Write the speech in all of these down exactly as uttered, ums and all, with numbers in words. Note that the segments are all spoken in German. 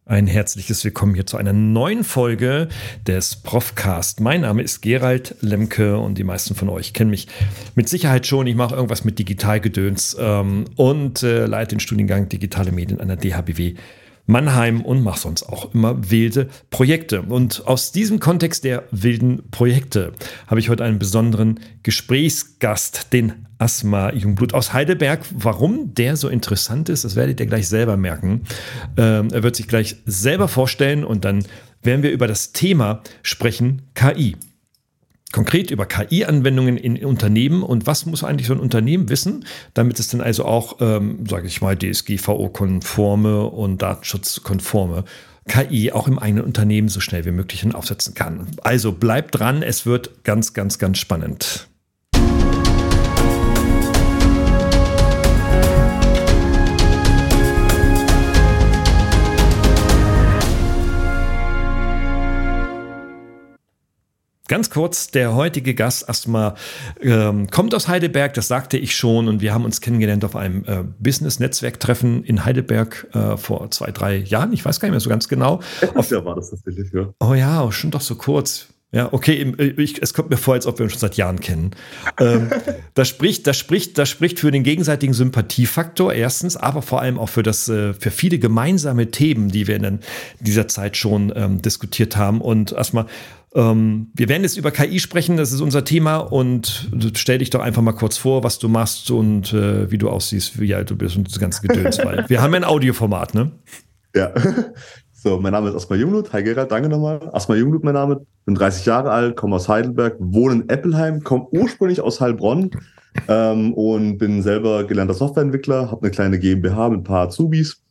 Ein herzliches Willkommen hier zu einer neuen Folge des Profcast. Mein Name ist Gerald Lemke und die meisten von euch kennen mich mit Sicherheit schon. Ich mache irgendwas mit Digitalgedöns ähm, und äh, leite den Studiengang Digitale Medien an der D H B W Mannheim und mache sonst auch immer wilde Projekte. Und aus diesem Kontext der wilden Projekte habe ich heute einen besonderen Gesprächsgast, den Asma Jungblut aus Heidelberg. Warum der so interessant ist, das werdet ihr gleich selber merken. Ähm, er wird sich gleich selber vorstellen und dann werden wir über das Thema sprechen, K I. Konkret über K I-Anwendungen in Unternehmen und was muss eigentlich so ein Unternehmen wissen, damit es dann also auch, ähm, sage ich mal, D S G V O-konforme und datenschutzkonforme K I auch im eigenen Unternehmen so schnell wie möglich aufsetzen kann. Also bleibt dran, es wird ganz, ganz, ganz spannend. Ganz kurz, der heutige Gast erstmal ähm, kommt aus Heidelberg, das sagte ich schon, und wir haben uns kennengelernt auf einem äh, Business-Netzwerk-Treffen in Heidelberg äh, vor zwei, drei Jahren. Ich weiß gar nicht mehr so ganz genau. Auf der war das tatsächlich, ja. Oh ja, schon doch so kurz. Ja, okay, ich, es kommt mir vor, als ob wir uns schon seit Jahren kennen. ähm, das spricht, das spricht, das spricht für den gegenseitigen Sympathiefaktor erstens, aber vor allem auch für das, äh, für viele gemeinsame Themen, die wir in dieser Zeit schon ähm, diskutiert haben. Und erstmal, ähm, wir werden jetzt über K I sprechen, das ist unser Thema, und stell dich doch einfach mal kurz vor, was du machst und äh, wie du aussiehst, wie alt du bist und das ganze Gedöns, weil wir haben ja ein Audioformat, ne? Ja. So, mein Name ist Asma Jungblut. Hi Gerald, danke nochmal. Asma Jungblut, mein Name. Bin dreißig Jahre alt, komme aus Heidelberg, wohne in Eppelheim, komme ursprünglich aus Heilbronn ähm, und bin selber gelernter Softwareentwickler, habe eine kleine GmbH mit ein paar Azubis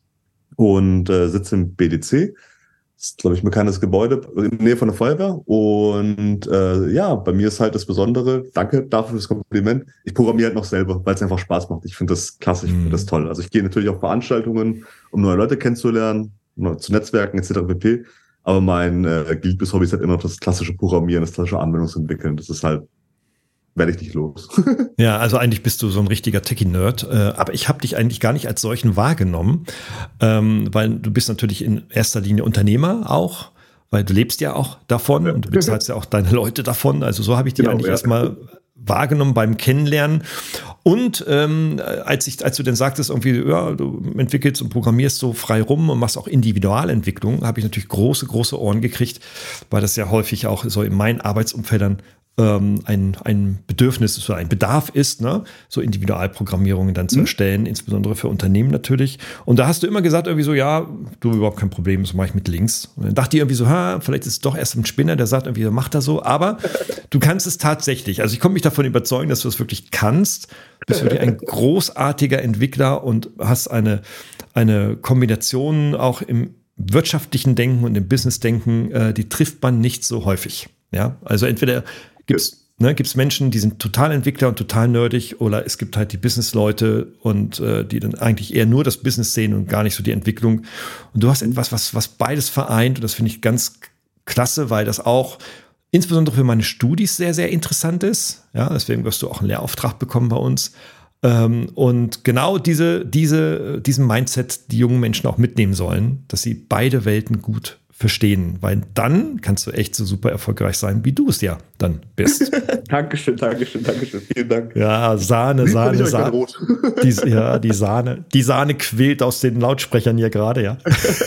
und äh, sitze im B D C. Das ist, glaube ich, ein bekanntes Gebäude in der Nähe von der Feuerwehr. Und äh, ja, bei mir ist halt das Besondere, danke dafür fürs Kompliment, ich programmiere halt noch selber, weil es einfach Spaß macht. Ich finde das klasse, ich finde das toll. Also ich gehe natürlich auf Veranstaltungen, um neue Leute kennenzulernen, zu Netzwerken et cetera pp. Aber mein äh, gilt bis Hobby ist halt immer noch das klassische Programmieren, das klassische Anwendungsentwickeln. Das ist halt, werde ich nicht los. Ja, also eigentlich bist du so ein richtiger Techie-Nerd. Äh, aber ich habe dich eigentlich gar nicht als solchen wahrgenommen, ähm, weil du bist natürlich in erster Linie Unternehmer auch, weil du lebst ja auch davon ja. Und du bezahlst ja auch deine Leute davon. Also so habe ich dich genau, eigentlich ja. erstmal wahrgenommen beim Kennenlernen. Und ähm, als ich, als du dann sagtest, irgendwie, ja, du entwickelst und programmierst so frei rum und machst auch Individualentwicklung, habe ich natürlich große, große Ohren gekriegt, weil das ja häufig auch so in meinen Arbeitsumfeldern ähm, ein, ein Bedürfnis oder ein Bedarf ist, ne, so Individualprogrammierungen dann zu mhm. erstellen, insbesondere für Unternehmen natürlich. Und da hast du immer gesagt, irgendwie so, ja, du, überhaupt kein Problem, das mache ich mit links. Und dann dachte ich irgendwie so, ha, vielleicht ist es doch erst ein Spinner, der sagt irgendwie, macht er so, aber du kannst es tatsächlich. Also ich konnte mich davon überzeugen, dass du es wirklich kannst. Du bist wirklich ein großartiger Entwickler und hast eine, eine Kombination auch im wirtschaftlichen Denken und im Business-Denken, äh, die trifft man nicht so häufig. Ja, also entweder gibt's, ne, gibt's Menschen, die sind total Entwickler und total nerdig, oder es gibt halt die Business-Leute und äh, die dann eigentlich eher nur das Business sehen und gar nicht so die Entwicklung. Und du hast etwas, was, was beides vereint, und das finde ich ganz klasse, weil das auch insbesondere für meine Studis sehr, sehr interessant ist. Ja, deswegen wirst du auch einen Lehrauftrag bekommen bei uns. Ähm, und genau diese, diese, diesen Mindset die jungen Menschen auch mitnehmen sollen, dass sie beide Welten gut verstehen, weil dann kannst du echt so super erfolgreich sein, wie du es ja dann bist. Dankeschön, Dankeschön, Dankeschön, vielen Dank. Ja, Sahne, Lieb Sahne, ich Sahne. Rot. Die, ja, die Sahne, die Sahne quillt aus den Lautsprechern hier gerade, ja.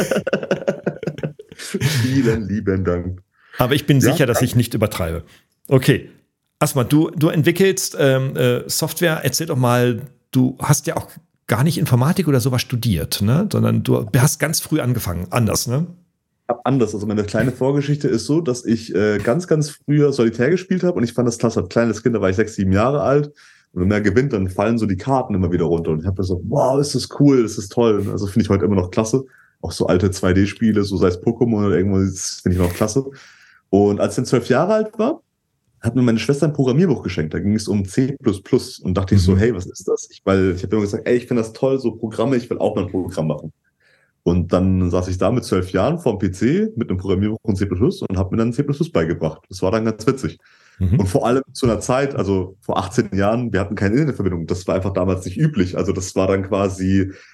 Vielen lieben Dank. Aber ich bin ja, sicher, dass danke. ich nicht übertreibe. Okay, Asma, du, du entwickelst ähm, äh, Software. Erzähl doch mal, du hast ja auch gar nicht Informatik oder sowas studiert, ne? Sondern du hast ganz früh angefangen, anders, ne? Anders. Also meine kleine Vorgeschichte ist so, dass ich äh, ganz, ganz früher Solitär gespielt habe und ich fand das klasse. Als kleines Kind, da war ich sechs, sieben Jahre alt. Und wenn man gewinnt, dann fallen so die Karten immer wieder runter. Und ich habe mir so, wow, ist das cool, das ist toll. Also finde ich heute immer noch klasse. Auch so alte zwei D-Spiele, so sei es Pokémon oder irgendwas, finde ich immer noch klasse. Und als ich dann zwölf Jahre alt war, hat mir meine Schwester ein Programmierbuch geschenkt. Da ging es um C plus plus. Und dachte ich so, hey, was ist das? Ich, weil ich habe immer gesagt, ey, ich finde das toll, so Programme, ich will auch mal ein Programm machen. Und dann saß ich da mit zwölf Jahren vorm P C mit einem Programmierbuch in C plus plus und habe mir dann C plus plus beigebracht. Das war dann ganz witzig. Mhm. Und vor allem zu einer Zeit, also vor achtzehn Jahren, wir hatten keine Internetverbindung. Das war einfach damals nicht üblich. Also das war dann quasi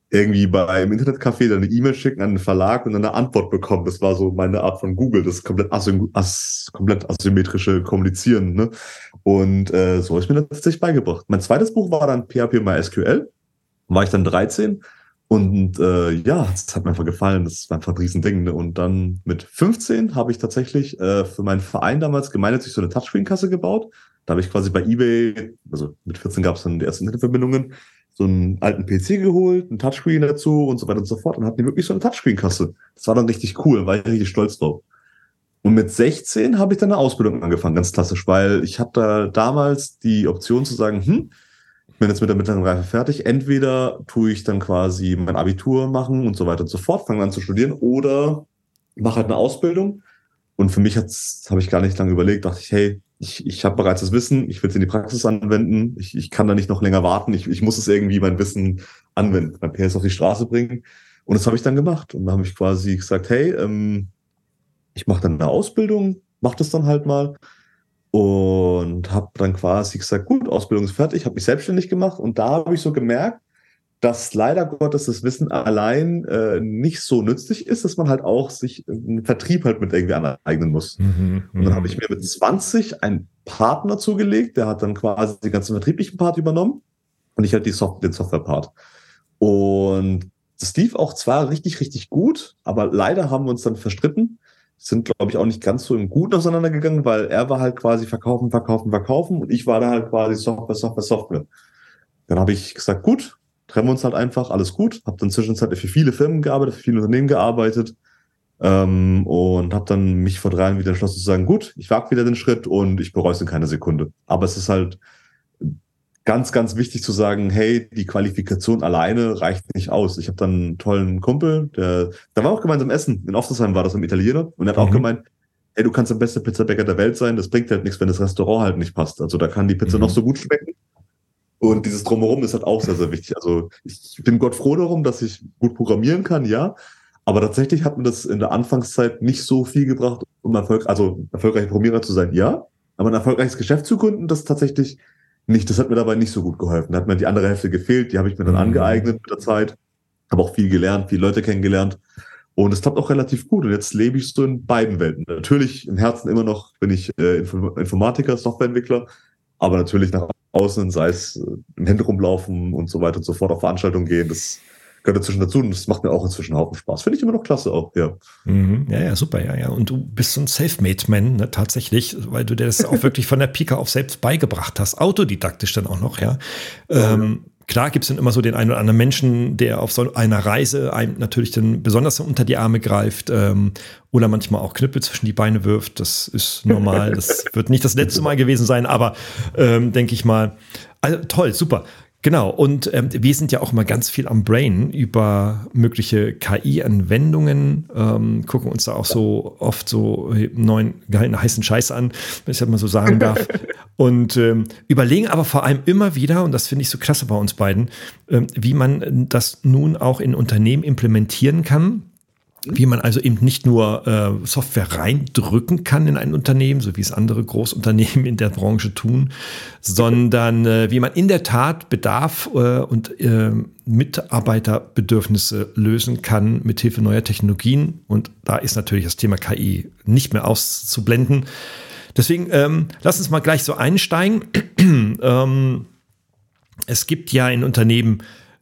irgendwie bei einem Internetcafé dann eine E-Mail schicken an den Verlag und dann eine Antwort bekommen. Das war so meine Art von Google, das komplett, asym as komplett asymmetrische Kommunizieren. Ne? Und äh, so habe ich mir das tatsächlich beigebracht. Mein zweites Buch war dann P H P MySQL. War ich dann dreizehn und äh, ja, das hat mir einfach gefallen. Das war einfach ein Riesending. Ne? Und dann mit fünfzehn habe ich tatsächlich äh, für meinen Verein damals gemeinnützig so eine Touchscreen-Kasse gebaut. Da habe ich quasi bei eBay, also mit vierzehn gab es dann die ersten Internetverbindungen, so einen alten P C geholt, einen Touchscreen dazu und so weiter und so fort und hatten die wirklich so eine Touchscreen-Kasse. Das war dann richtig cool, war ich richtig stolz drauf. Und mit sechzehn habe ich dann eine Ausbildung angefangen, ganz klassisch, weil ich hatte da damals die Option zu sagen, hm, ich bin jetzt mit der mittleren Reife fertig, entweder tue ich dann quasi mein Abitur machen und so weiter und so fort, fange an zu studieren oder mache halt eine Ausbildung. Und für mich hat's, habe ich gar nicht lange überlegt, dachte ich, hey, ich, ich habe bereits das Wissen, ich will es in die Praxis anwenden, ich, ich kann da nicht noch länger warten, ich, ich muss es irgendwie, mein Wissen anwenden, mein P S auf die Straße bringen. Und das habe ich dann gemacht. Und dann habe ich quasi gesagt, hey, ähm, ich mache dann eine Ausbildung, mache das dann halt mal und habe dann quasi gesagt, gut, Ausbildung ist fertig, habe mich selbstständig gemacht und da habe ich so gemerkt, dass leider Gottes das Wissen allein äh, nicht so nützlich ist, dass man halt auch sich einen Vertrieb halt mit irgendwie aneignen muss. Mhm, und dann habe ich mir mit zwanzig einen Partner zugelegt, der hat dann quasi den ganzen vertrieblichen Part übernommen und ich halt die Soft- den Software-Part. Und das lief auch zwar richtig, richtig gut, aber leider haben wir uns dann verstritten, sind, glaube ich, auch nicht ganz so im Guten auseinandergegangen, weil er war halt quasi verkaufen, verkaufen, verkaufen und ich war da halt quasi Software, Software, Software. Dann habe ich gesagt, gut, trennen wir uns halt einfach, alles gut. Habe dann zwischenzeitlich für viele Firmen gearbeitet, für viele Unternehmen gearbeitet ähm, und habe dann mich vor drei Jahren wieder entschlossen zu sagen, gut, ich wage wieder den Schritt und ich bereue es in keiner Sekunde. Aber es ist halt ganz, ganz wichtig zu sagen, hey, die Qualifikation alleine reicht nicht aus. Ich habe dann einen tollen Kumpel, der, da war auch gemeinsam essen. In Offenheim war das ein Italiener und er hat mhm. auch gemeint, hey, du kannst der beste Pizzabäcker der Welt sein, das bringt halt nichts, wenn das Restaurant halt nicht passt. Also da kann die Pizza mhm. noch so gut schmecken. Und dieses Drumherum ist halt auch sehr, sehr wichtig. Also ich bin Gott froh darum, dass ich gut programmieren kann, ja. Aber tatsächlich hat mir das in der Anfangszeit nicht so viel gebracht, um Erfolg, also erfolgreicher Programmierer zu sein, ja. Aber ein erfolgreiches Geschäft zu gründen, das tatsächlich nicht. Das hat mir dabei nicht so gut geholfen. Da hat mir die andere Hälfte gefehlt, die habe ich mir dann mhm. angeeignet mit der Zeit. Habe auch viel gelernt, viele Leute kennengelernt. Und es klappt auch relativ gut. Und jetzt lebe ich so in beiden Welten. Natürlich im Herzen immer noch bin ich äh, Informatiker, Softwareentwickler. Aber natürlich nach außen, sei es äh, im Handy rumlaufen und so weiter und so fort, auf Veranstaltungen gehen, das gehört dazwischen dazu und das macht mir auch inzwischen einen Haufen Spaß. Finde ich immer noch klasse auch, ja. Mhm, ja, ja, super, ja, ja. Und du bist so ein Selfmade-Man, ne, tatsächlich, weil du dir das auch wirklich von der Pike auf selbst beigebracht hast, autodidaktisch dann auch noch, ja. ja ähm, ja. Klar gibt es dann immer so den einen oder anderen Menschen, der auf so einer Reise einem natürlich dann besonders unter die Arme greift ähm, oder manchmal auch Knüppel zwischen die Beine wirft. Das ist normal. Das wird nicht das letzte Mal gewesen sein, aber ähm, denke ich mal, also, toll, super. Genau, und ähm, wir sind ja auch immer ganz viel am Brain über mögliche K I-Anwendungen, ähm, gucken uns da auch so oft so neuen, geilen, heißen Scheiß an, wenn ich das mal so sagen darf. Und ähm, überlegen aber vor allem immer wieder, und das finde ich so klasse bei uns beiden, ähm, wie man das nun auch in Unternehmen implementieren kann. Wie man also eben nicht nur äh, Software reindrücken kann in ein Unternehmen, so wie es andere Großunternehmen in der Branche tun, sondern äh, wie man in der Tat Bedarf äh, und äh, Mitarbeiterbedürfnisse lösen kann mit Hilfe neuer Technologien. Und da ist natürlich das Thema K I nicht mehr auszublenden. Deswegen ähm, lass uns mal gleich so einsteigen. ähm, es gibt ja in Unternehmen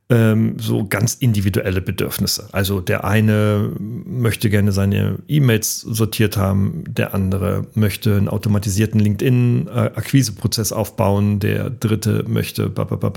so ganz individuelle Bedürfnisse. Also der eine möchte gerne seine E-Mails sortiert haben, der andere möchte einen automatisierten LinkedIn-Akquiseprozess aufbauen, der dritte möchte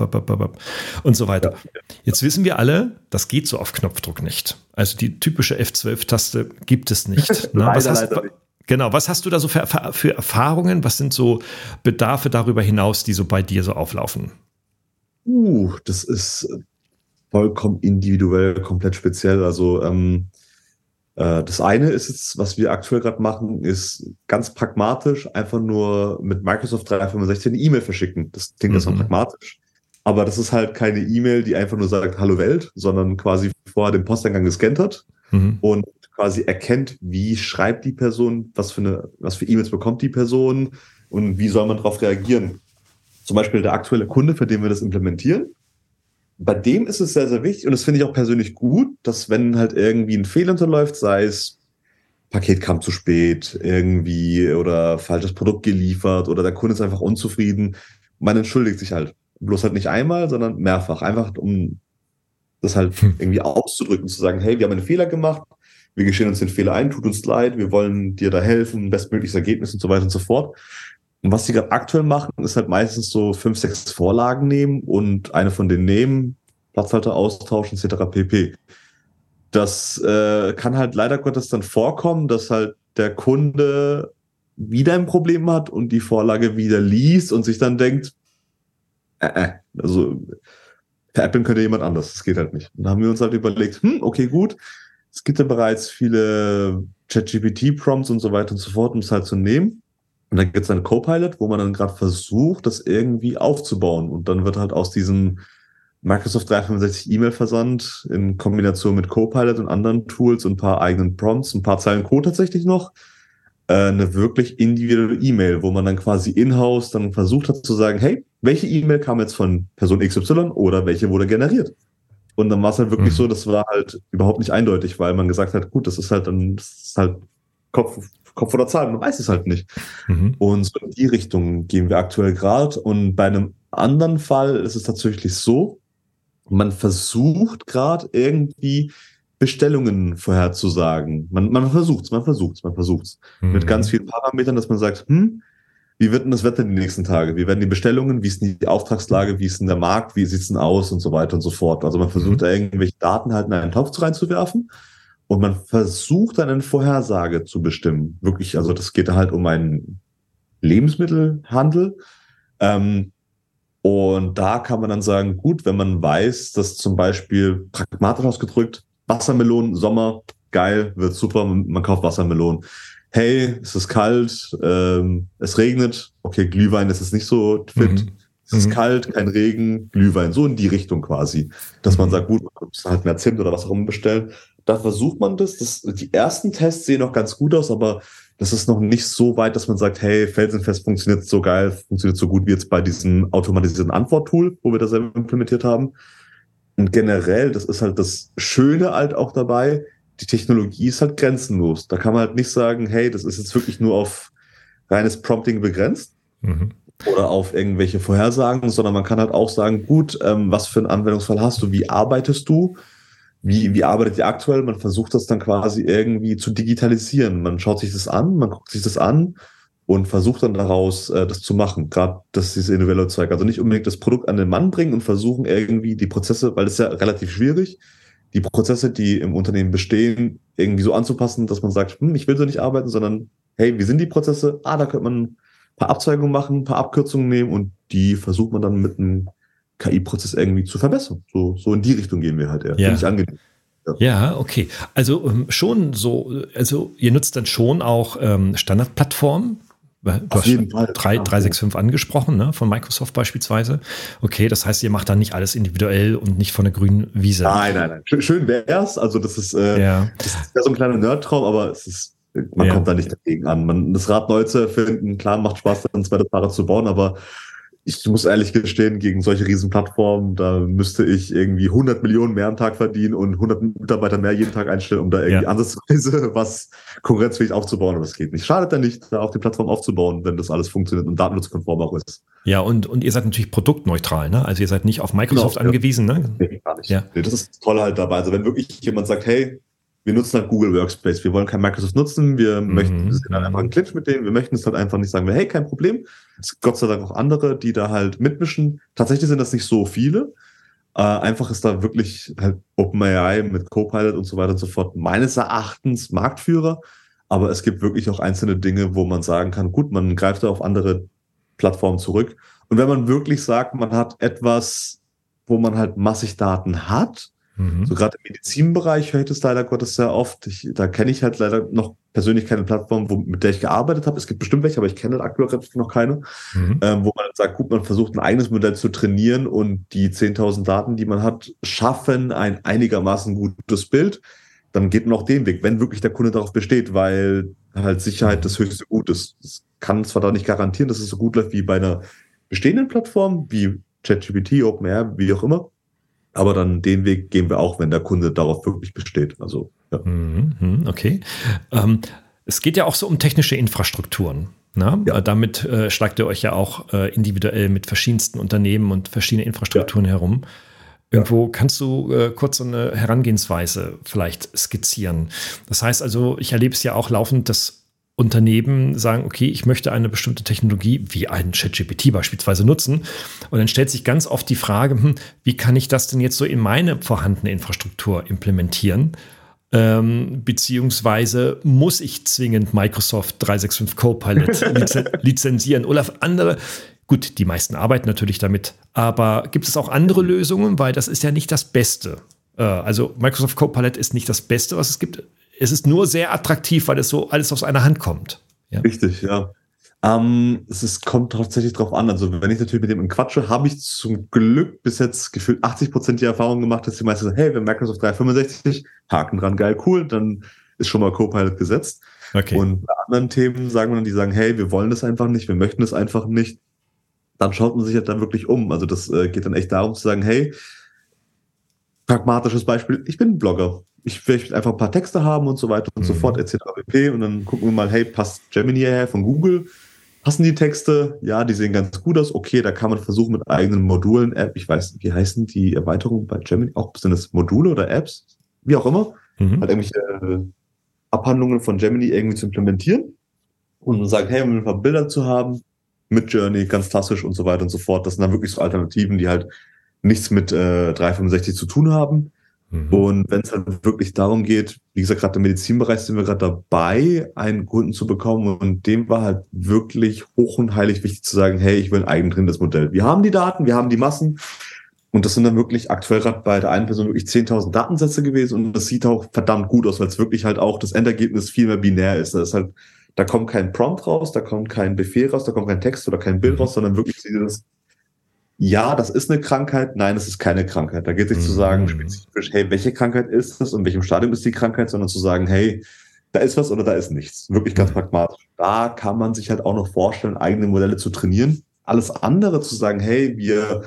und so weiter. Jetzt wissen wir alle, das geht so auf Knopfdruck nicht. Also die typische F zwölf Taste gibt es nicht. Na, was hast, genau, was hast du da so für, für Erfahrungen? Was sind so Bedarfe darüber hinaus, die so bei dir so auflaufen? Uh, das ist vollkommen individuell, komplett speziell. Also ähm, äh, das eine ist jetzt, was wir aktuell gerade machen, ist ganz pragmatisch einfach nur mit Microsoft dreihundertfünfundsechzig eine E-Mail verschicken. Das klingt erstmal mhm. pragmatisch. Aber das ist halt keine E-Mail, die einfach nur sagt Hallo Welt, sondern quasi vorher den Posteingang gescannt hat mhm. und quasi erkennt, wie schreibt die Person, was für eine, was für E-Mails bekommt die Person und wie soll man darauf reagieren. Zum Beispiel der aktuelle Kunde, für den wir das implementieren, bei dem ist es sehr, sehr wichtig und das finde ich auch persönlich gut, dass wenn halt irgendwie ein Fehler unterläuft, sei es Paket kam zu spät irgendwie oder falsches Produkt geliefert oder der Kunde ist einfach unzufrieden, man entschuldigt sich halt. Bloß halt nicht einmal, sondern mehrfach. Einfach um das halt Hm. irgendwie auszudrücken, zu sagen, hey, wir haben einen Fehler gemacht, wir gestehen uns den Fehler ein, tut uns leid, wir wollen dir da helfen, bestmögliches Ergebnis und so weiter und so fort. Und was die gerade aktuell machen, ist halt meistens so fünf, sechs Vorlagen nehmen und eine von denen nehmen, Platzhalter austauschen, et cetera pp. Das äh, kann halt leider Gottes dann vorkommen, dass halt der Kunde wieder ein Problem hat und die Vorlage wieder liest und sich dann denkt, äh, äh, also veräppeln könnte jemand anders, das geht halt nicht. Und dann haben wir uns halt überlegt, hm, okay, gut, es gibt ja bereits viele ChatGPT-Prompts und so weiter und so fort, um es halt zu nehmen. Und dann gibt es einen Copilot, wo man dann gerade versucht, das irgendwie aufzubauen. Und dann wird halt aus diesem Microsoft dreihundertfünfundsechzig E-Mail-Versand in Kombination mit Copilot und anderen Tools und ein paar eigenen Prompts, ein paar Zeilen Code tatsächlich noch, äh, eine wirklich individuelle E-Mail, wo man dann quasi in-house dann versucht hat zu sagen, hey, welche E-Mail kam jetzt von Person X Y oder welche wurde generiert? Und dann war es halt wirklich Mhm. so, das war halt überhaupt nicht eindeutig, weil man gesagt hat, gut, das ist halt dann, das ist halt Kopf, Kopf oder Zahl, man weiß es halt nicht. Mhm. Und so in die Richtung gehen wir aktuell gerade. Und bei einem anderen Fall ist es tatsächlich so, man versucht gerade irgendwie Bestellungen vorherzusagen. Man, man versucht's, man versucht's, man versucht's. Mhm. Mit ganz vielen Parametern, dass man sagt, hm, wie wird denn das Wetter die nächsten Tage? Wie werden die Bestellungen? Wie ist denn die Auftragslage? Wie ist denn der Markt? Wie sieht's denn aus? Und so weiter und so fort. Also man versucht Mhm. da irgendwelche Daten halt in einen Topf reinzuwerfen und man versucht dann eine Vorhersage zu bestimmen. Wirklich, also das geht halt um einen Lebensmittelhandel. Ähm, und da kann man dann sagen, gut, wenn man weiß, dass zum Beispiel pragmatisch ausgedrückt, Wassermelonen, Sommer, geil, wird super, man kauft Wassermelonen. Hey, es ist kalt, ähm, es regnet, okay, Glühwein ist es nicht so fit. Mhm. Es ist Mhm. kalt, kein Regen, Glühwein, so in die Richtung quasi. Dass man Mhm. sagt, gut, man muss halt mehr Zimt oder was auch immer bestellen. Da versucht man das. das. Die ersten Tests sehen noch ganz gut aus, aber das ist noch nicht so weit, dass man sagt, hey, felsenfest funktioniert so geil, funktioniert so gut wie jetzt bei diesem automatisierten Antwort-Tool, wo wir das selber implementiert haben. Und generell, das ist halt das Schöne halt auch dabei, die Technologie ist halt grenzenlos. Da kann man halt nicht sagen, hey, das ist jetzt wirklich nur auf reines Prompting begrenzt Mhm. oder auf irgendwelche Vorhersagen, sondern man kann halt auch sagen, gut, ähm, was für einen Anwendungsfall hast du, wie arbeitest du? Wie, wie arbeitet ihr aktuell? Man versucht das dann quasi irgendwie zu digitalisieren. Man schaut sich das an, man guckt sich das an und versucht dann daraus äh, das zu machen. Gerade das ist dieses individuelle Zeug. Also nicht unbedingt das Produkt an den Mann bringen und versuchen irgendwie die Prozesse, weil es ja relativ schwierig, die Prozesse, die im Unternehmen bestehen, irgendwie so anzupassen, dass man sagt, hm, ich will so nicht arbeiten, sondern hey, wie sind die Prozesse? Ah, da könnte man ein paar Abzweigungen machen, ein paar Abkürzungen nehmen und die versucht man dann mit einem K I-Prozess irgendwie zu verbessern. So, so in die Richtung gehen wir halt eher. Ja. Finde ich angenehm. Ja. Ja, okay. Also ähm, schon so, also ihr nutzt dann schon auch ähm, Standardplattformen. Du Auf hast jeden Fall. drei, Ja. drei sechs fünf angesprochen, ne, von Microsoft beispielsweise. Okay, das heißt, ihr macht dann nicht alles individuell und nicht von der grünen Wiese. Nein, nein, nein. Schön, schön wär's. Also das ist, äh, Ja. das ist ja so ein kleiner Nerdtraum, aber es ist, man Ja. kommt da nicht dagegen an. Man, das Rad neu zu erfinden, klar, macht Spaß, dann ein zweites Fahrrad zu bauen, aber ich muss ehrlich gestehen, gegen solche Riesenplattformen, da müsste ich irgendwie hundert Millionen mehr am Tag verdienen und hundert Mitarbeiter mehr jeden Tag einstellen, um da irgendwie Ja. ansatzweise was konkurrenzfähig aufzubauen. Aber das geht nicht. Schadet ja nicht, da auf die Plattform aufzubauen, wenn das alles funktioniert und datenschutzkonform auch ist. Ja, und, und ihr seid natürlich produktneutral, ne? Also ihr seid nicht auf Microsoft Genau, ja. angewiesen, ne? Nee, gar nicht. Ja. Nee, das ist das Tolle halt dabei. Also wenn wirklich jemand sagt, hey, wir nutzen halt Google Workspace, wir wollen kein Microsoft nutzen, wir Mhm. möchten, wir sind halt einfach ein Clinch mit denen, wir möchten es halt einfach nicht sagen, hey, kein Problem. Es gibt Gott sei Dank auch andere, die da halt mitmischen. Tatsächlich sind das nicht so viele. Äh, einfach ist da wirklich halt OpenAI mit Copilot und so weiter und so fort meines Erachtens Marktführer. Aber es gibt wirklich auch einzelne Dinge, wo man sagen kann, gut, man greift da auf andere Plattformen zurück. Und wenn man wirklich sagt, man hat etwas, wo man halt massig Daten hat, Mhm. so gerade im Medizinbereich höre ich das leider Gottes sehr oft. Ich, da kenne ich halt leider noch persönlich keine Plattform, wo, mit der ich gearbeitet habe. Es gibt bestimmt welche, aber ich kenne aktuell noch keine, Mhm. ähm, wo man sagt, gut, man versucht ein eigenes Modell zu trainieren und die zehntausend Daten, die man hat, schaffen ein einigermaßen gutes Bild. Dann geht man auch den Weg, wenn wirklich der Kunde darauf besteht, weil halt Sicherheit das höchste Gut ist. Das kann zwar da nicht garantieren, dass es so gut läuft wie bei einer bestehenden Plattform, wie ChatGPT, OpenAI, wie auch immer. Aber dann den Weg gehen wir auch, wenn der Kunde darauf wirklich besteht. Also, ja. Okay. Ähm, es geht ja auch so um technische Infrastrukturen. Na? Ja. Damit äh, schlagt ihr euch ja auch äh, individuell mit verschiedensten Unternehmen und verschiedenen Infrastrukturen ja. herum. Irgendwo ja. kannst du äh, kurz so eine Herangehensweise vielleicht skizzieren. Das heißt also, ich erlebe es ja auch laufend, dass Unternehmen sagen, okay, ich möchte eine bestimmte Technologie wie einen ChatGPT beispielsweise nutzen. Und dann stellt sich ganz oft die Frage, hm, wie kann ich das denn jetzt so in meine vorhandene Infrastruktur implementieren? Ähm, beziehungsweise muss ich zwingend Microsoft dreihundertfünfundsechzig Copilot lizen- lizenzieren oder andere? Gut, die meisten arbeiten natürlich damit, aber gibt es auch andere Lösungen, weil das ist ja nicht das Beste. Äh, also Microsoft Copilot ist nicht das Beste, was es gibt. Es ist nur sehr attraktiv, weil es so alles aus einer Hand kommt. Ja? Richtig, ja. Ähm, es ist, kommt tatsächlich drauf an. Also wenn ich natürlich mit dem quatsche, habe ich zum Glück bis jetzt gefühlt achtzig Prozent die Erfahrung gemacht, dass die meisten sagen, hey, wenn Microsoft dreihundertfünfundsechzig, Haken dran, geil, cool, dann ist schon mal Copilot gesetzt. Okay. Und bei anderen Themen sagen wir dann, die sagen, hey, wir wollen das einfach nicht, wir möchten das einfach nicht. Dann schaut man sich halt dann wirklich um. Also das äh, geht dann echt darum zu sagen, hey, pragmatisches Beispiel, ich bin ein Blogger. Ich will einfach ein paar Texte haben und so weiter und mhm. so fort, et cetera pp. Und dann gucken wir mal, hey, passt Gemini her von Google? Passen die Texte? Ja, die sehen ganz gut aus. Okay, da kann man versuchen mit eigenen Modulen, App, ich weiß nicht, wie heißen die Erweiterungen bei Gemini? Auch sind das Module oder Apps? Wie auch immer. Mhm. Halt irgendwelche äh, Abhandlungen von Gemini irgendwie zu implementieren und dann sagen, hey, um ein paar Bilder zu haben, mit Journey, ganz klassisch und so weiter und so fort. Das sind dann wirklich so Alternativen, die halt nichts mit äh, dreihundertfünfundsechzig zu tun haben. Mhm. Und wenn es halt wirklich darum geht, wie gesagt, gerade im Medizinbereich sind wir gerade dabei, einen Kunden zu bekommen und dem war halt wirklich hoch und heilig wichtig zu sagen, hey, ich will ein eigenes Modell. Wir haben die Daten, wir haben die Massen und das sind dann wirklich aktuell gerade bei der einen Person wirklich zehntausend Datensätze gewesen und das sieht auch verdammt gut aus, weil es wirklich halt auch das Endergebnis viel mehr binär ist. Das ist halt, da kommt kein Prompt raus, da kommt kein Befehl raus, da kommt kein Text oder kein Bild raus, sondern wirklich dieses ja, das ist eine Krankheit, nein, es ist keine Krankheit. Da geht es nicht mhm. zu sagen spezifisch, hey, welche Krankheit ist das und welchem Stadium ist die Krankheit, sondern zu sagen, hey, da ist was oder da ist nichts. Wirklich ganz mhm. pragmatisch. Da kann man sich halt auch noch vorstellen, eigene Modelle zu trainieren. Alles andere zu sagen, hey, wir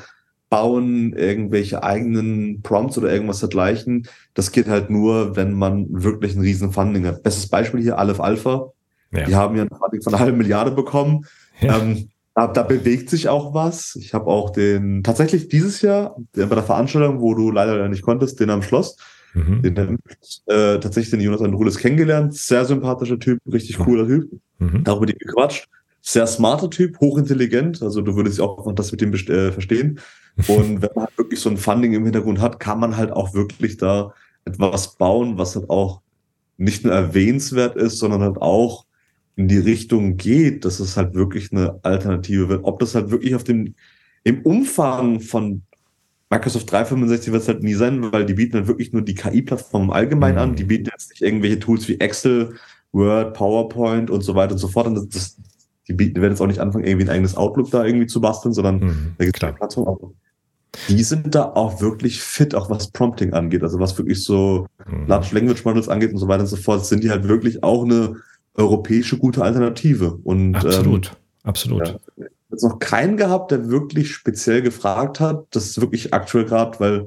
bauen irgendwelche eigenen Prompts oder irgendwas dergleichen, das geht halt nur, wenn man wirklich ein riesen Funding hat. Bestes Beispiel hier, Aleph Alpha. Ja. Die haben ja ein Funding von einer halben Milliarde bekommen. Ja. Ähm, Da, da bewegt sich auch was. Ich habe auch den, tatsächlich dieses Jahr, bei der Veranstaltung, wo du leider nicht konntest, den am Schloss, mhm. den äh, tatsächlich den Jonathan Rules kennengelernt. Sehr sympathischer Typ, richtig mhm. cooler Typ. Mhm. Auch mit ihm gequatscht. Sehr smarter Typ, hochintelligent. Also du würdest auch das mit dem äh, verstehen. Und wenn man halt wirklich so ein Funding im Hintergrund hat, kann man halt auch wirklich da etwas bauen, was halt auch nicht nur erwähnenswert ist, sondern halt auch in die Richtung geht, dass es halt wirklich eine Alternative wird. Ob das halt wirklich auf dem, im Umfang von Microsoft dreihundertfünfundsechzig wird es halt nie sein, weil die bieten halt wirklich nur die K I-Plattform im Allgemeinen mhm. an. Die bieten jetzt nicht irgendwelche Tools wie Excel, Word, PowerPoint und so weiter und so fort. Und das, das, die bieten, werden jetzt auch nicht anfangen, irgendwie ein eigenes Outlook da irgendwie zu basteln, sondern mhm, da gibt es eine Plattform. Aber die sind da auch wirklich fit, auch was Prompting angeht. Also was wirklich so mhm. Large Language Models angeht und so weiter und so fort, sind die halt wirklich auch eine europäische gute Alternative. Und, absolut, ähm, absolut. Ja, ich habe jetzt noch keinen gehabt, der wirklich speziell gefragt hat. Das ist wirklich aktuell gerade, weil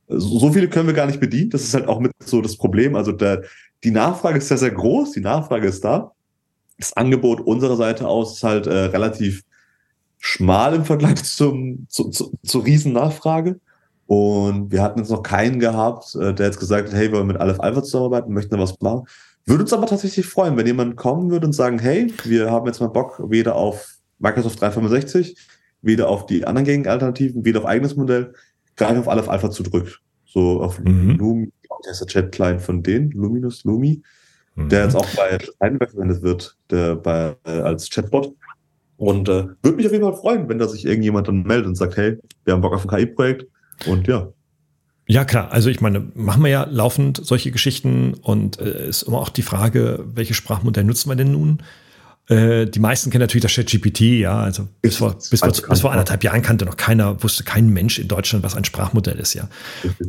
so viele können wir gar nicht bedienen. Das ist halt auch mit so das Problem. Also der, die Nachfrage ist sehr, sehr groß. Die Nachfrage ist da. Das Angebot unserer Seite aus ist halt äh, relativ schmal im Vergleich zum, zu, zu, zur Riesennachfrage. Und wir hatten jetzt noch keinen gehabt, äh, der jetzt gesagt hat, hey, wir wollen mit Aleph Alpha zusammenarbeiten, möchten da was machen. Würde uns aber tatsächlich freuen, wenn jemand kommen würde und sagen, hey, wir haben jetzt mal Bock weder auf Microsoft dreihundertfünfundsechzig, weder auf die anderen gängigen Alternativen, weder auf eigenes Modell, greifen auf Aleph Alpha zudrückt. So auf mhm. Lumi, der ist der Chat-Client von denen, Luminous, Lumi, mhm. der jetzt auch bei Heidelberg verwendet wird, der bei, äh, als Chatbot. Und äh, würde mich auf jeden Fall freuen, wenn da sich irgendjemand dann meldet und sagt, hey, wir haben Bock auf ein K I-Projekt und ja. Ja, klar. Also ich meine, machen wir ja laufend solche Geschichten und es äh, ist immer auch die Frage, welches Sprachmodell nutzen wir denn nun? Äh, die meisten kennen natürlich das ChatGPT, ja. Also bis vor, bis, vor, bis vor anderthalb Jahren kannte noch keiner, wusste kein Mensch in Deutschland, was ein Sprachmodell ist, ja.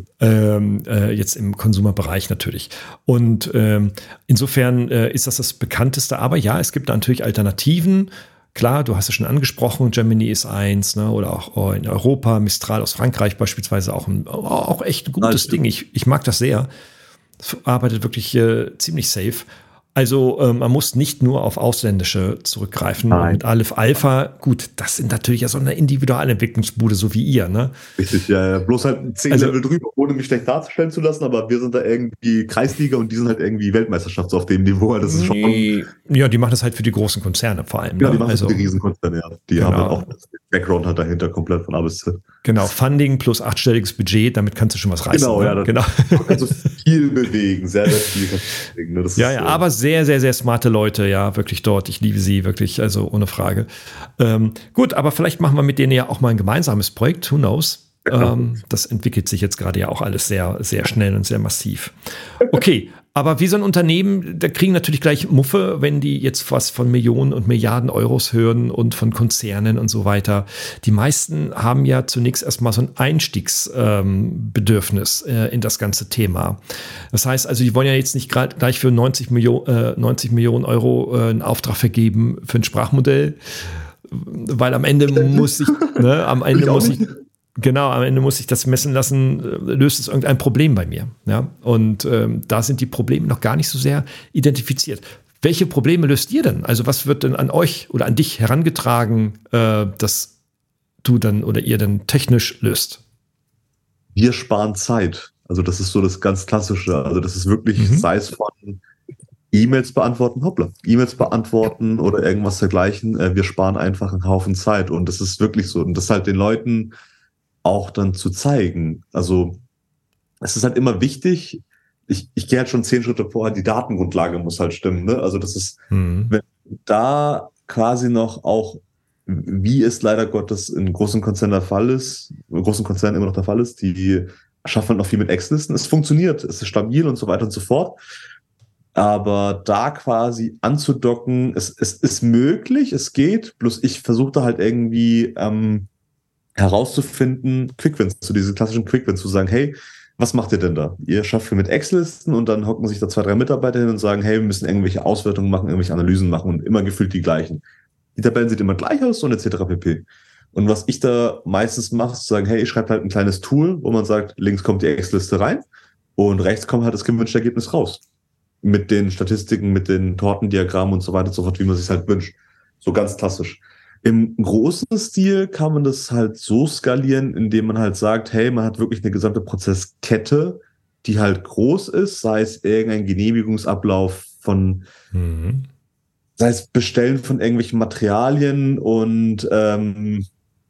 Ähm, äh, jetzt im Konsumerbereich natürlich. Und ähm, insofern äh, ist das das bekannteste. Aber ja, es gibt da natürlich Alternativen. klar, du hast es schon angesprochen, Gemini ist eins, ne, oder auch in Europa, Mistral aus Frankreich beispielsweise auch, ein, auch echt ein gutes Ding. Ich, ich mag das sehr. Das arbeitet wirklich äh, ziemlich safe. Also äh, man muss nicht nur auf ausländische zurückgreifen. Und mit Aleph Alpha, gut, das sind natürlich ja so eine Individualentwicklungsbude, so wie ihr, ne? Richtig, ja, ja. Bloß halt zehn also, Level drüber, ohne mich schlecht darzustellen zu lassen, aber wir sind da irgendwie Kreisliga und die sind halt irgendwie Weltmeisterschaft so auf dem Niveau. Das ist schon. Ja, die machen das halt für die großen Konzerne vor allem. Ja, ne? die machen also, das für die Riesenkonzerne, ja. Die genau. haben halt auch das Background halt dahinter komplett von A bis Z. Genau, Funding plus achtstelliges Budget, damit kannst du schon was reißen. Genau, ne? ja. Das Genau. Man kann so viel bewegen, sehr, sehr viel bewegen. Ne? Das ja, ist, ja, aber sehr, sehr, sehr smarte Leute, ja, wirklich dort. Ich liebe sie, wirklich, also ohne Frage. Ähm, gut, aber vielleicht machen wir mit denen ja auch mal ein gemeinsames Projekt, who knows? Ja. Ähm, das entwickelt sich jetzt gerade ja auch alles sehr, sehr schnell und sehr massiv. Okay, aber wie so ein Unternehmen, da kriegen natürlich gleich Muffe, wenn die jetzt was von Millionen und Milliarden Euros hören und von Konzernen und so weiter. Die meisten haben ja zunächst erstmal so ein Einstiegsbedürfnis ähm, äh, in das ganze Thema. Das heißt also, die wollen ja jetzt nicht gerade gleich für neunzig Millionen Euro äh, einen Auftrag vergeben für ein Sprachmodell, weil am Ende muss ich, ne, am Ende muss ich Genau, am Ende muss ich das messen lassen, löst es irgendein Problem bei mir. Ja? Und ähm, da sind die Probleme noch gar nicht so sehr identifiziert. Welche Probleme löst ihr denn? Also was wird denn an euch oder an dich herangetragen, äh, dass du dann oder ihr dann technisch löst? Wir sparen Zeit. Also das ist so das ganz Klassische. Also das ist wirklich, mhm. sei es von E-Mails beantworten, hoppla, E-Mails beantworten oder irgendwas dergleichen. Äh, wir sparen einfach einen Haufen Zeit. Und das ist wirklich so. Und das halt den Leuten auch dann zu zeigen. Also es ist halt immer wichtig, ich, ich gehe halt schon zehn Schritte vorher, die Datengrundlage muss halt stimmen. Ne? Also das ist, mhm. wenn da quasi noch auch, wie es leider Gottes in großen Konzernen der Fall ist, in großen Konzernen immer noch der Fall ist, die schaffen halt noch viel mit Excel-Listen. Es funktioniert, es ist stabil und so weiter und so fort. Aber da quasi anzudocken, es, es ist möglich, es geht, bloß ich versuche da halt irgendwie ähm, herauszufinden, Quickwins, zu diesen klassischen Quickwins, zu sagen, hey, was macht ihr denn da? Ihr schafft viel mit Excel-Listen und dann hocken sich da zwei, drei Mitarbeiter hin und sagen, hey, wir müssen irgendwelche Auswertungen machen, irgendwelche Analysen machen und immer gefühlt die gleichen. Die Tabellen sieht immer gleich aus und et cetera pp. Und was ich da meistens mache, ist zu sagen, hey, ich schreibe halt ein kleines Tool, wo man sagt, links kommt die Excel-Liste rein und rechts kommt halt das gewünschte Ergebnis raus. Mit den Statistiken, mit den Tortendiagrammen und so weiter und so fort, wie man sich halt wünscht. So ganz klassisch. Im großen Stil kann man das halt so skalieren, indem man halt sagt, hey, man hat wirklich eine gesamte Prozesskette, die halt groß ist, sei es irgendein Genehmigungsablauf von, mhm. sei es Bestellen von irgendwelchen Materialien und ähm,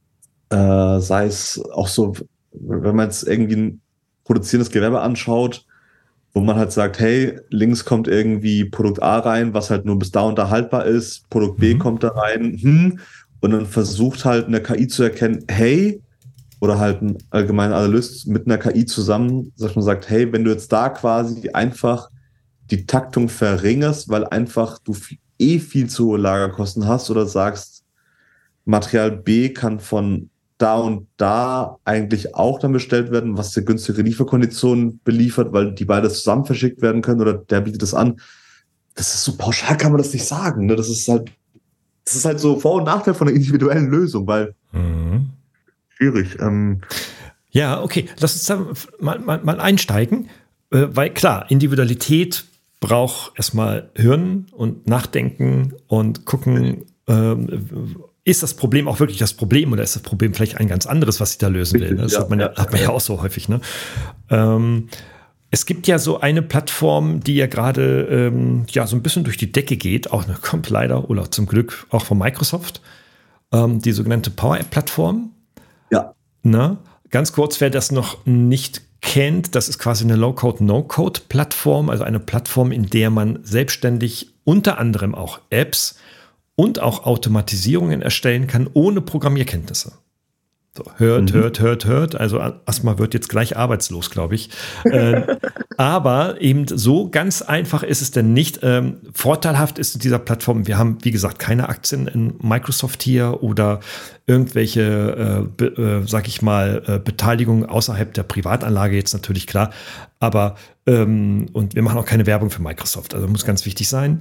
äh, sei es auch so, wenn man jetzt irgendwie ein produzierendes Gewerbe anschaut, wo man halt sagt, hey, links kommt irgendwie Produkt A rein, was halt nur bis da und da haltbar ist, Produkt B mhm. kommt da rein, hm, und dann versucht halt eine K I zu erkennen, hey, oder halt ein allgemeiner Analyst mit einer K I zusammen, dass man sagt, hey, wenn du jetzt da quasi einfach die Taktung verringerst, weil einfach du eh viel zu hohe Lagerkosten hast oder sagst, Material B kann von da und da eigentlich auch dann bestellt werden, was dir günstigere Lieferkonditionen beliefert, weil die beide zusammen verschickt werden können oder der bietet es an. Das ist so pauschal, kann man das nicht sagen. Ne? Das ist halt, das ist halt so Vor- und Nachteil von einer individuellen Lösung, weil mhm. schwierig. Ähm, ja, okay, lass uns da mal, mal, mal einsteigen, äh, weil klar, Individualität braucht erstmal Hirn und Nachdenken und gucken, ähm, ist das Problem auch wirklich das Problem oder ist das Problem vielleicht ein ganz anderes, was ich da lösen will? Das ja, hat man ja, hat man ja auch so häufig. Ne? Ähm, es gibt ja so eine Plattform, die ja gerade ähm, ja, so ein bisschen durch die Decke geht, auch eine, kommt leider oder zum Glück auch von Microsoft, ähm, die sogenannte Power App-Plattform. Ja. Na? Ganz kurz, wer das noch nicht kennt, das ist quasi eine Low-Code, No-Code-Plattform, also eine Plattform, in der man selbstständig unter anderem auch Apps und auch Automatisierungen erstellen kann, ohne Programmierkenntnisse. So, hört, mhm. hört, hört, hört. Also Asma wird jetzt gleich arbeitslos, glaube ich. äh, aber eben so ganz einfach ist es denn nicht. Ähm, vorteilhaft ist in dieser Plattform, wir haben, wie gesagt, keine Aktien in Microsoft hier oder irgendwelche, äh, be, äh, sag ich mal, äh, Beteiligungen außerhalb der Privatanlage, jetzt natürlich klar. Aber, ähm, und wir machen auch keine Werbung für Microsoft, also muss ganz wichtig sein.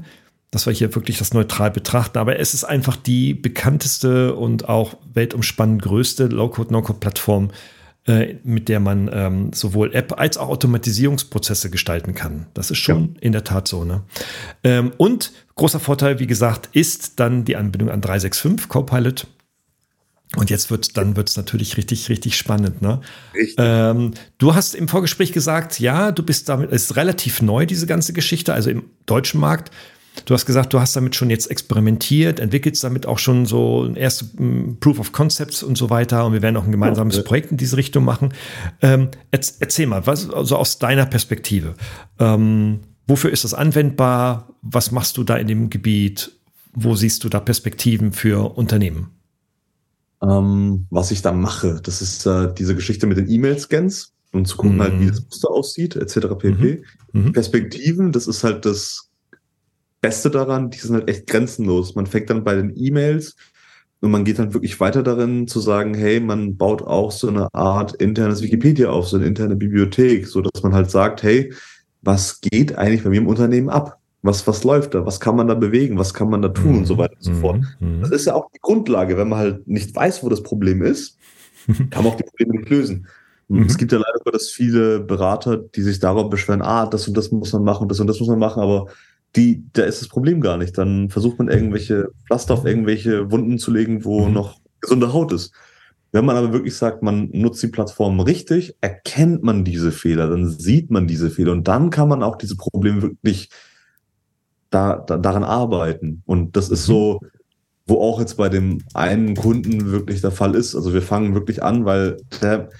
dass wir hier wirklich das neutral betrachten. Aber es ist einfach die bekannteste und auch weltumspannend größte Low-Code-No-Code-Plattform, äh, mit der man ähm, sowohl App als auch Automatisierungsprozesse gestalten kann. Das ist schon ja. in der Tat so. Ne? Ähm, und großer Vorteil, wie gesagt, ist dann die Anbindung an drei sechs fünf Copilot. Und jetzt wird dann wird's natürlich richtig, richtig spannend. Ne? Richtig. Ähm, du hast im Vorgespräch gesagt, ja, du bist damit, es ist relativ neu, diese ganze Geschichte, also im deutschen Markt. Du hast gesagt, du hast damit schon jetzt experimentiert, entwickelst damit auch schon so erste um, Proof of Concepts und so weiter. Und wir werden auch ein gemeinsames ja. Projekt in diese Richtung machen. Ähm, erzähl mal, was also aus deiner Perspektive. Ähm, wofür ist das anwendbar? Was machst du da in dem Gebiet? Wo siehst du da Perspektiven für Unternehmen? Ähm, was ich da mache, das ist äh, diese Geschichte mit den E-Mail-Scans und zu gucken, mhm. halt, wie das Muster aussieht, et cetera pp. Mhm. Perspektiven, das ist halt das Beste daran, die sind halt echt grenzenlos. Man fängt dann bei den E-Mails und man geht dann wirklich weiter darin zu sagen, hey, man baut auch so eine Art internes Wikipedia auf, so eine interne Bibliothek, so dass man halt sagt, hey, was geht eigentlich bei mir im Unternehmen ab? Was, was läuft da? Was kann man da bewegen? Was kann man da tun? Mhm. Und so weiter und so fort. Mhm. Das ist ja auch die Grundlage. Wenn man halt nicht weiß, wo das Problem ist, kann man auch die Probleme nicht lösen. Mhm. Es gibt ja leider Gottes viele Berater, die sich darauf beschweren, ah, das und das muss man machen, das und das muss man machen, aber die, da ist das Problem gar nicht. Dann versucht man irgendwelche Pflaster auf irgendwelche Wunden zu legen, wo mhm. noch gesunde Haut ist. Wenn man aber wirklich sagt, man nutzt die Plattform richtig, erkennt man diese Fehler, dann sieht man diese Fehler und dann kann man auch diese Probleme wirklich da, da daran arbeiten. Und das ist so, wo auch jetzt bei dem einen Kunden wirklich der Fall ist. Also wir fangen wirklich an, weil der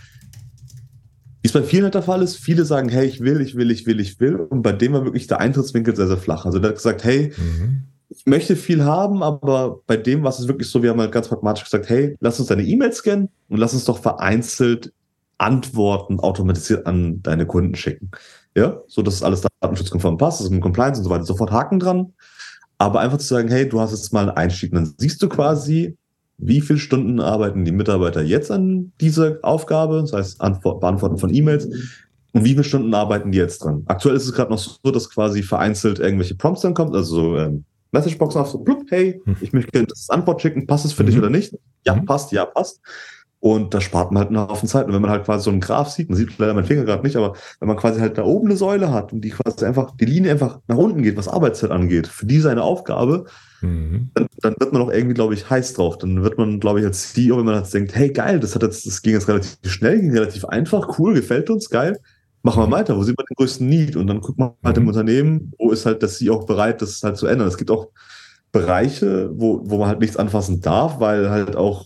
wie es bei vielen halt der Fall ist, viele sagen, hey, ich will, ich will, ich will, ich will. Und bei dem war wirklich der Eintrittswinkel sehr, sehr flach. Also der hat gesagt, hey, mhm. ich möchte viel haben, aber bei dem war es wirklich so, wir haben halt ganz pragmatisch gesagt, hey, lass uns deine E-Mail scannen und lass uns doch vereinzelt Antworten automatisiert an deine Kunden schicken. Ja, so dass alles datenschutzkonform passt, das ist mit Compliance und so weiter, sofort Haken dran. Aber einfach zu sagen, hey, du hast jetzt mal einen Einstieg. Und dann siehst du quasi, wie viele Stunden arbeiten die Mitarbeiter jetzt an dieser Aufgabe, das heißt Antwort, Beantworten von E-Mails, und wie viele Stunden arbeiten die jetzt dran? Aktuell ist es gerade noch so, dass quasi vereinzelt irgendwelche Prompts dann kommt, also so ähm, Messageboxen auf so, blub, hey, ich möchte das Antwort schicken, passt es für mhm. dich oder nicht? Ja, mhm. passt, ja, passt. Und da spart man halt einen Haufen Zeit. Und wenn man halt quasi so einen Graph sieht, man sieht leider meinen Finger gerade nicht, aber wenn man quasi halt da oben eine Säule hat und die quasi einfach, die Linie einfach nach unten geht, was Arbeitszeit angeht, für die seine Aufgabe, mhm. dann, dann wird man auch irgendwie, glaube ich, heiß drauf. Dann wird man, glaube ich, als C E O, wenn man jetzt denkt, hey, geil, das hat jetzt, das ging jetzt relativ schnell, ging relativ einfach, cool, gefällt uns, geil. Machen wir weiter, wo sieht man den größten Need? Und dann guckt man halt mhm. im Unternehmen, wo ist halt das C E O auch bereit, das halt zu ändern. Es gibt auch Bereiche, wo, wo man halt nichts anfassen darf, weil halt auch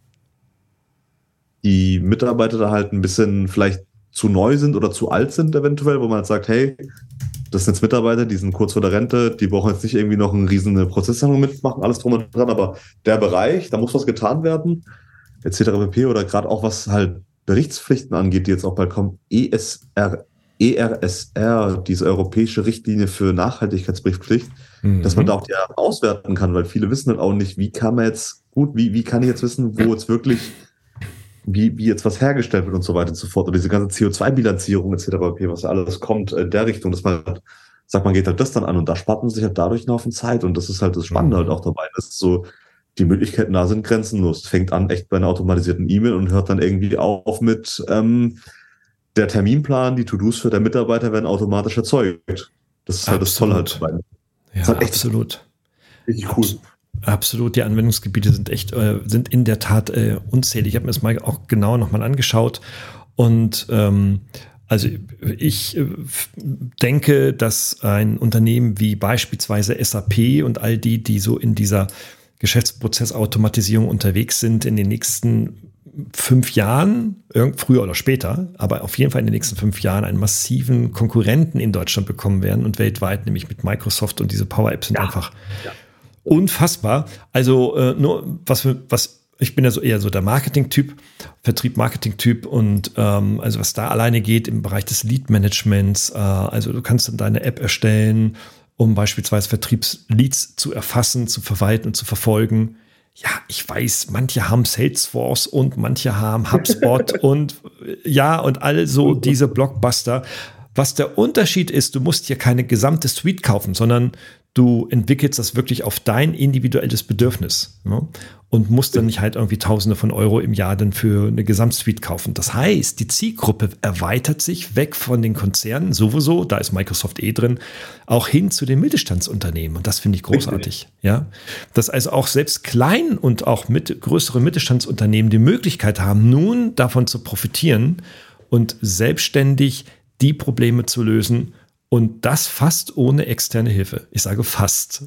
die Mitarbeiter da halt ein bisschen vielleicht zu neu sind oder zu alt sind eventuell, wo man halt sagt, hey, das sind jetzt Mitarbeiter, die sind kurz vor der Rente, die brauchen jetzt nicht irgendwie noch einen riesen Prozesshandlung mitmachen, alles drum und dran, aber der Bereich, da muss was getan werden, et cetera pp. Oder gerade auch was halt Berichtspflichten angeht, die jetzt auch bald kommen, E S R, E R S R, diese europäische Richtlinie für Nachhaltigkeitsberichtspflicht, mhm. dass man da auch die auswerten kann, weil viele wissen halt auch nicht, wie kann man jetzt, gut, wie, wie kann ich jetzt wissen, wo jetzt wirklich Wie, wie jetzt was hergestellt wird und so weiter und so fort. Und diese ganze C O zwei Bilanzierung et cetera pp., was ja alles kommt in der Richtung, dass man halt sagt, man geht halt das dann an und da spart man sich halt dadurch einen Haufen Zeit und das ist halt das Spannende mhm. halt auch dabei, dass so die Möglichkeiten da sind grenzenlos. Es fängt an echt bei einer automatisierten E-Mail und hört dann irgendwie auf mit ähm, der Terminplan, die To-Dos für der Mitarbeiter werden automatisch erzeugt. Das ist halt absolut. Das Tolle halt dabei. Ja, das ist halt echt absolut. Richtig cool. Absolut, die Anwendungsgebiete sind echt, äh, sind in der Tat äh, unzählig. Ich habe mir das mal auch genau nochmal angeschaut und ähm, also ich äh, denke, dass ein Unternehmen wie beispielsweise S A P und all die, die so in dieser Geschäftsprozessautomatisierung unterwegs sind, in den nächsten fünf Jahren, früher oder später, aber auf jeden Fall in den nächsten fünf Jahren einen massiven Konkurrenten in Deutschland bekommen werden und weltweit, nämlich mit Microsoft, und diese Power-Apps sind ja. einfach ja. unfassbar. Also äh, nur was für, was ich bin ja so eher so der Marketing-Typ, Vertrieb-Marketing-Typ und ähm, also was da alleine geht im Bereich des Lead-Managements, äh, also du kannst dann deine App erstellen, um beispielsweise Vertriebsleads zu erfassen, zu verwalten und zu verfolgen. Ja, ich weiß, manche haben Salesforce und manche haben HubSpot und ja, und all so diese Blockbuster. Was der Unterschied ist, du musst hier keine gesamte Suite kaufen, sondern du entwickelst das wirklich auf dein individuelles Bedürfnis, ne? Und musst dann nicht halt irgendwie Tausende von Euro im Jahr dann für eine Gesamtsuite kaufen. Das heißt, die Zielgruppe erweitert sich weg von den Konzernen sowieso, da ist Microsoft eh drin, auch hin zu den Mittelstandsunternehmen. Und das finde ich großartig. Ja? Dass also auch selbst klein und auch mit, größere Mittelstandsunternehmen die Möglichkeit haben, nun davon zu profitieren und selbstständig die Probleme zu lösen, und das fast ohne externe Hilfe. Ich sage fast.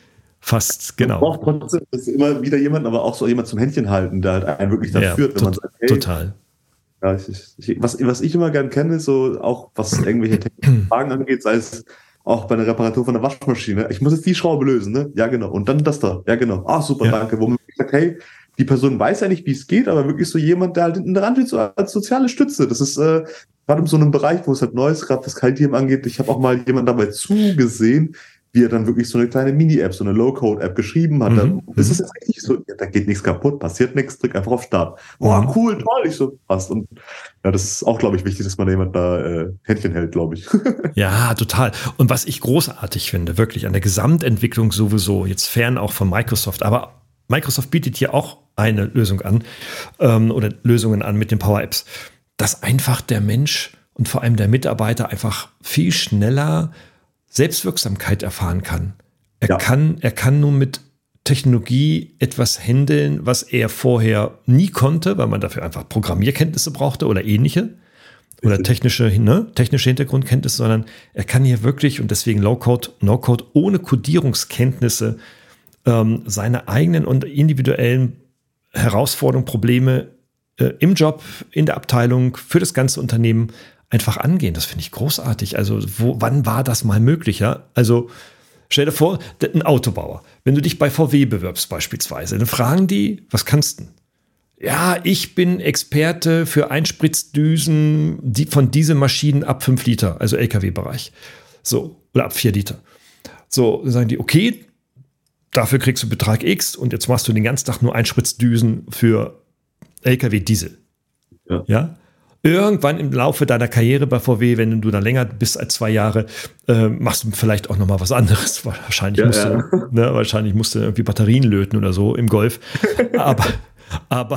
Fast, genau. Man braucht trotzdem ist immer wieder jemand, aber auch so jemand zum Händchen halten, der halt einen wirklich da ja, führt. Wenn to- man sagt, hey, total. ja, ich, ich, was, was ich immer gern kenne, so auch was irgendwelche technischen Fragen angeht, sei es auch bei einer Reparatur von der Waschmaschine. Ich muss jetzt die Schraube lösen, ne? Ja, genau. Und dann das da. Ja, genau. Ah, super, Ja. danke. Wo man sagt, hey, die Person weiß ja nicht, wie es geht, aber wirklich so jemand, der halt hinten dran steht, so als soziale Stütze. Das ist äh, gerade in so einem Bereich, wo es halt Neues, gerade das K I-Team angeht. Ich habe auch mal jemanden dabei zugesehen, wie er dann wirklich so eine kleine Mini-App, so eine Low-Code-App geschrieben hat. Mhm. Dann ist es jetzt richtig so, ja, da geht nichts kaputt, passiert nichts, drück einfach auf Start. Boah, Mhm. cool, toll, ich so, passt. Und ja, das ist auch, glaube ich, wichtig, dass man jemand da äh, Händchen hält, glaube ich. Ja, total. Und was ich großartig finde, wirklich an der Gesamtentwicklung sowieso, jetzt fern auch von Microsoft, aber Microsoft bietet hier auch eine Lösung an ähm, oder Lösungen an mit den Power Apps, dass einfach der Mensch und vor allem der Mitarbeiter einfach viel schneller Selbstwirksamkeit erfahren kann. Er, Ja. kann, er kann nun mit Technologie etwas handeln, was er vorher nie konnte, weil man dafür einfach Programmierkenntnisse brauchte oder ähnliche oder Richtig. technische, ne, technische Hintergrundkenntnisse, sondern er kann hier wirklich, und deswegen Low-Code, No-Code, ohne Codierungskenntnisse ähm, seine eigenen und individuellen Herausforderungen, Probleme äh, im Job, in der Abteilung, für das ganze Unternehmen einfach angehen. Das finde ich großartig. Also wo, wann war das mal möglich? Ja? Also stell dir vor, ein Autobauer, wenn du dich bei V W bewirbst beispielsweise, dann fragen die, was kannst du? Ja, ich bin Experte für Einspritzdüsen die, von diesen Maschinen ab fünf Liter, also L K W-Bereich. So, oder ab vier Liter. So, dann sagen die, okay, dafür kriegst du Betrag X und jetzt machst du den ganzen Tag nur Einspritzdüsen für L K W-Diesel. Ja. Ja? Irgendwann im Laufe deiner Karriere bei V W, wenn du da länger bist als zwei Jahre, äh, machst du vielleicht auch noch mal was anderes. Wahrscheinlich, Ja, musst, ja. Du, ne, wahrscheinlich musst du irgendwie Batterien löten oder so im Golf. aber, aber,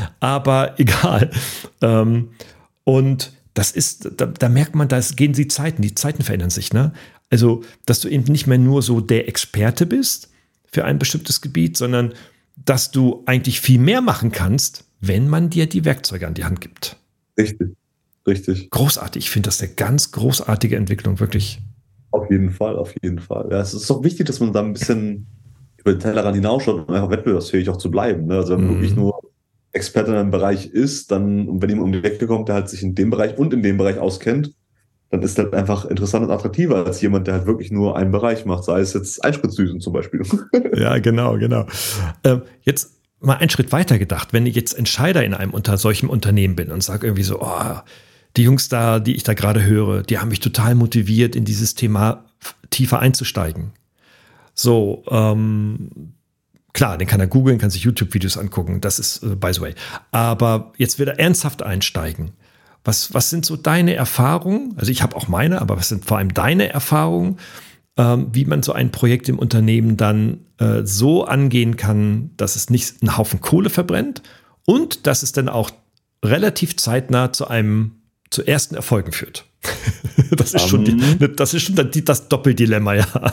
aber egal. Ähm, und das ist, da, da merkt man, da gehen die Zeiten, die Zeiten verändern sich. Ne? Also, dass du eben nicht mehr nur so der Experte bist für ein bestimmtes Gebiet, sondern dass du eigentlich viel mehr machen kannst, wenn man dir die Werkzeuge an die Hand gibt. Richtig, richtig. Großartig. Ich finde das eine ganz großartige Entwicklung, wirklich. Auf jeden Fall, auf jeden Fall. Ja, es ist doch wichtig, dass man da ein bisschen über den Tellerrand hinausschaut, um einfach wettbewerbsfähig auch zu bleiben. Ne? Also wenn man Mhm. wirklich nur Experte in einem Bereich ist, dann, und wenn jemand um die Ecke kommt, der halt sich in dem Bereich und in dem Bereich auskennt, dann ist das einfach interessant und attraktiver als jemand, der halt wirklich nur einen Bereich macht, sei es jetzt Einspritzdüsen zum Beispiel. Ja, genau, genau. Ähm, jetzt mal einen Schritt weiter gedacht, wenn ich jetzt Entscheider in einem unter solchem Unternehmen bin und sage irgendwie so, oh, die Jungs da, die ich da gerade höre, die haben mich total motiviert, in dieses Thema f- tiefer einzusteigen. So, ähm, klar, den kann er googeln, kann sich YouTube-Videos angucken, das ist äh, by the way. Aber jetzt will er ernsthaft einsteigen. Was, was sind so deine Erfahrungen? Also ich habe auch meine, aber was sind vor allem deine Erfahrungen, ähm, wie man so ein Projekt im Unternehmen dann äh, so angehen kann, dass es nicht einen Haufen Kohle verbrennt und dass es dann auch relativ zeitnah zu einem zu ersten Erfolgen führt. Das ist schon, die, das ist schon die, das Doppeldilemma, ja.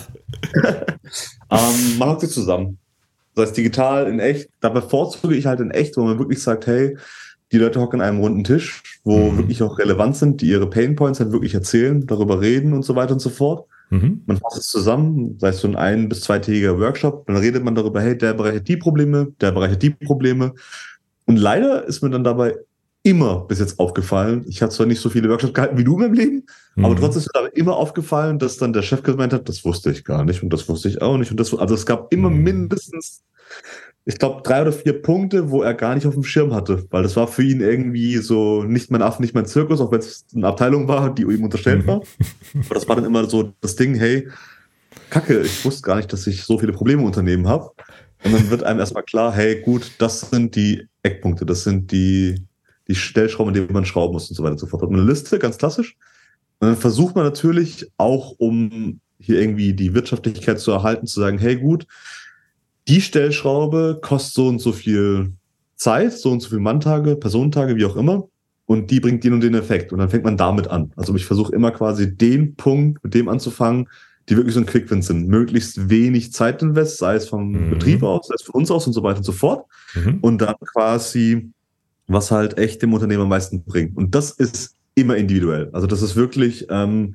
Ähm, man hockt sich zusammen. Das heißt, digital in echt, da bevorzuge ich halt in echt, wo man wirklich sagt, hey, die Leute hocken an einem runden Tisch, wo Mhm. wirklich auch relevant sind, die ihre Painpoints halt wirklich erzählen, darüber reden und so weiter und so fort. Mhm. Man fasst es zusammen, sei es so ein ein- bis zweitägiger Workshop, dann redet man darüber, hey, der Bereich hat die Probleme, der Bereich hat die Probleme. Und leider ist mir dann dabei immer bis jetzt aufgefallen, ich habe zwar nicht so viele Workshops gehalten wie du in meinem Leben, Mhm. aber trotzdem ist mir dabei immer aufgefallen, dass dann der Chef gemeint hat, das wusste ich gar nicht und das wusste ich auch nicht. Und das, also es gab immer Mhm. mindestens, ich glaube, drei oder vier Punkte, wo er gar nicht auf dem Schirm hatte, weil das war für ihn irgendwie so nicht mein Affe, nicht mein Zirkus, auch wenn es eine Abteilung war, die ihm unterstellt Mhm. war. Aber das war dann immer so das Ding, hey, Kacke, ich wusste gar nicht, dass ich so viele Probleme im Unternehmen habe. Und dann wird einem erstmal klar, hey, gut, das sind die Eckpunkte, das sind die, die Stellschrauben, in denen man schrauben muss und so weiter und so fort. Hat man eine Liste, ganz klassisch. Und dann versucht man natürlich auch, um hier irgendwie die Wirtschaftlichkeit zu erhalten, zu sagen, hey gut, die Stellschraube kostet so und so viel Zeit, so und so viel Manntage, Personentage, wie auch immer, und die bringt den und den Effekt. Und dann fängt man damit an. Also ich versuche immer quasi den Punkt mit dem anzufangen, die wirklich so ein Quick-Win sind. Möglichst wenig Zeit invest, sei es vom mhm. Betrieb aus, sei es von uns aus und so weiter und so fort. Mhm. Und dann quasi, was halt echt dem Unternehmen am meisten bringt. Und das ist immer individuell. Also das ist wirklich, ähm,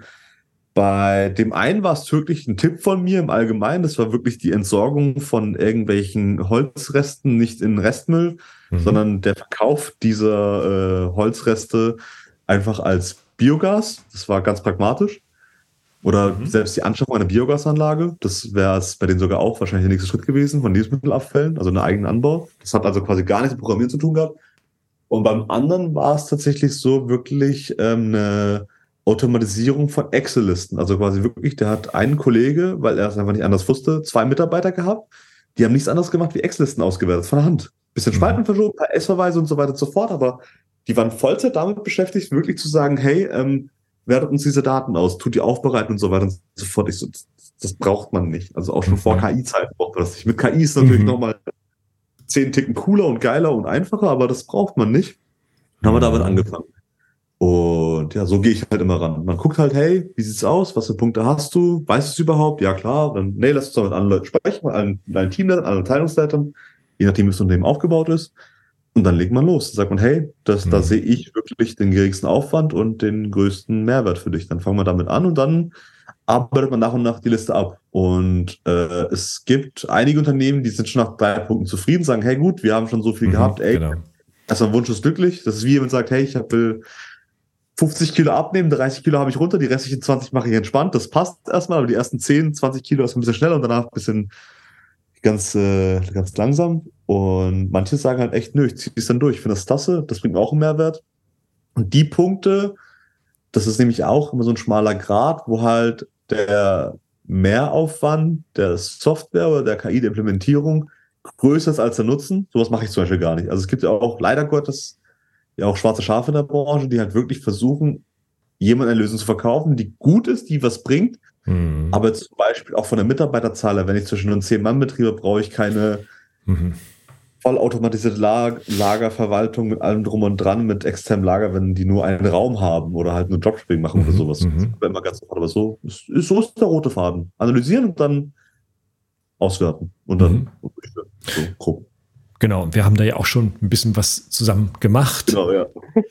bei dem einen war es wirklich ein Tipp von mir im Allgemeinen. Das war wirklich die Entsorgung von irgendwelchen Holzresten, nicht in Restmüll, mhm. sondern der Verkauf dieser äh, Holzreste einfach als Biogas. Das war ganz pragmatisch. Oder mhm. selbst die Anschaffung einer Biogasanlage. Das wäre es bei denen sogar auch wahrscheinlich der nächste Schritt gewesen von Lebensmittelabfällen, also einen eigenen Anbau. Das hat also quasi gar nichts mit Programmieren zu tun gehabt. Und beim anderen war es tatsächlich so wirklich ähm, eine Automatisierung von Excel-Listen. Also quasi wirklich, der hat einen Kollege, weil er es einfach nicht anders wusste, zwei Mitarbeiter gehabt, die haben nichts anderes gemacht wie Excel-Listen ausgewertet, von der Hand. Bisschen mhm. Spalten verschoben, ein paar S-Verweise und so weiter und so fort, aber die waren Vollzeit damit beschäftigt, wirklich zu sagen, hey, ähm, wertet uns diese Daten aus, tut die aufbereiten und so weiter und so fort. Ich so, das, das braucht man nicht. Also auch schon mhm. vor K I-Zeiten braucht man das nicht. Mit K I ist natürlich mhm. nochmal zehn Ticken cooler und geiler und einfacher, aber das braucht man nicht. Dann haben wir damit angefangen. Und ja, so gehe ich halt immer ran. Man guckt halt, hey, wie sieht's aus? Was für Punkte hast du? Weißt du es überhaupt? Ja, klar. Dann, nee, lass uns doch mit anderen Leuten sprechen, mit allen, mit allen Teamleitern, allen Abteilungsleitern, je nachdem, wie das Unternehmen aufgebaut ist. Und dann legt man los. Dann sagt man, hey, das, mhm. da sehe ich wirklich den geringsten Aufwand und den größten Mehrwert für dich. Dann fangen wir damit an und dann arbeitet man nach und nach die Liste ab. Und äh, es gibt einige Unternehmen, die sind schon nach drei Punkten zufrieden, sagen, hey gut, wir haben schon so viel mhm, gehabt, ey, genau. erstmal Wunsch ist glücklich. Das ist wie jemand sagt, hey, ich will fünfzig Kilo abnehmen, dreißig Kilo habe ich runter, die restlichen zwanzig mache ich entspannt. Das passt erstmal, aber die ersten zehn, zwanzig Kilo ist ein bisschen schneller und danach ein bisschen ganz, äh, ganz langsam. Und manche sagen halt echt, nö, ich ziehe es dann durch. Ich finde das klasse, das bringt mir auch einen Mehrwert. Und die Punkte, das ist nämlich auch immer so ein schmaler Grat, wo halt der Mehraufwand der Software oder der K I, der Implementierung größer ist als der Nutzen. Sowas mache ich zum Beispiel gar nicht. Also es gibt ja auch leider Gottes ja auch schwarze Schafe in der Branche, die halt wirklich versuchen, jemand eine Lösung zu verkaufen, die gut ist, die was bringt, mhm. aber zum Beispiel auch von der Mitarbeiterzahl, wenn ich zwischen einem zehn-Mann-Betrieb habe, brauche ich keine mhm. vollautomatisierte Lager, Lagerverwaltung mit allem drum und dran, mit externem Lager, wenn die nur einen Raum haben oder halt nur Dropshipping machen mhm. oder sowas. Mhm. Das ist immer ganz sofort, aber so ist, so ist der rote Faden. Analysieren und dann auswerten und dann mhm. so grob. Genau, und wir haben da ja auch schon ein bisschen was zusammen gemacht. Genau, ja.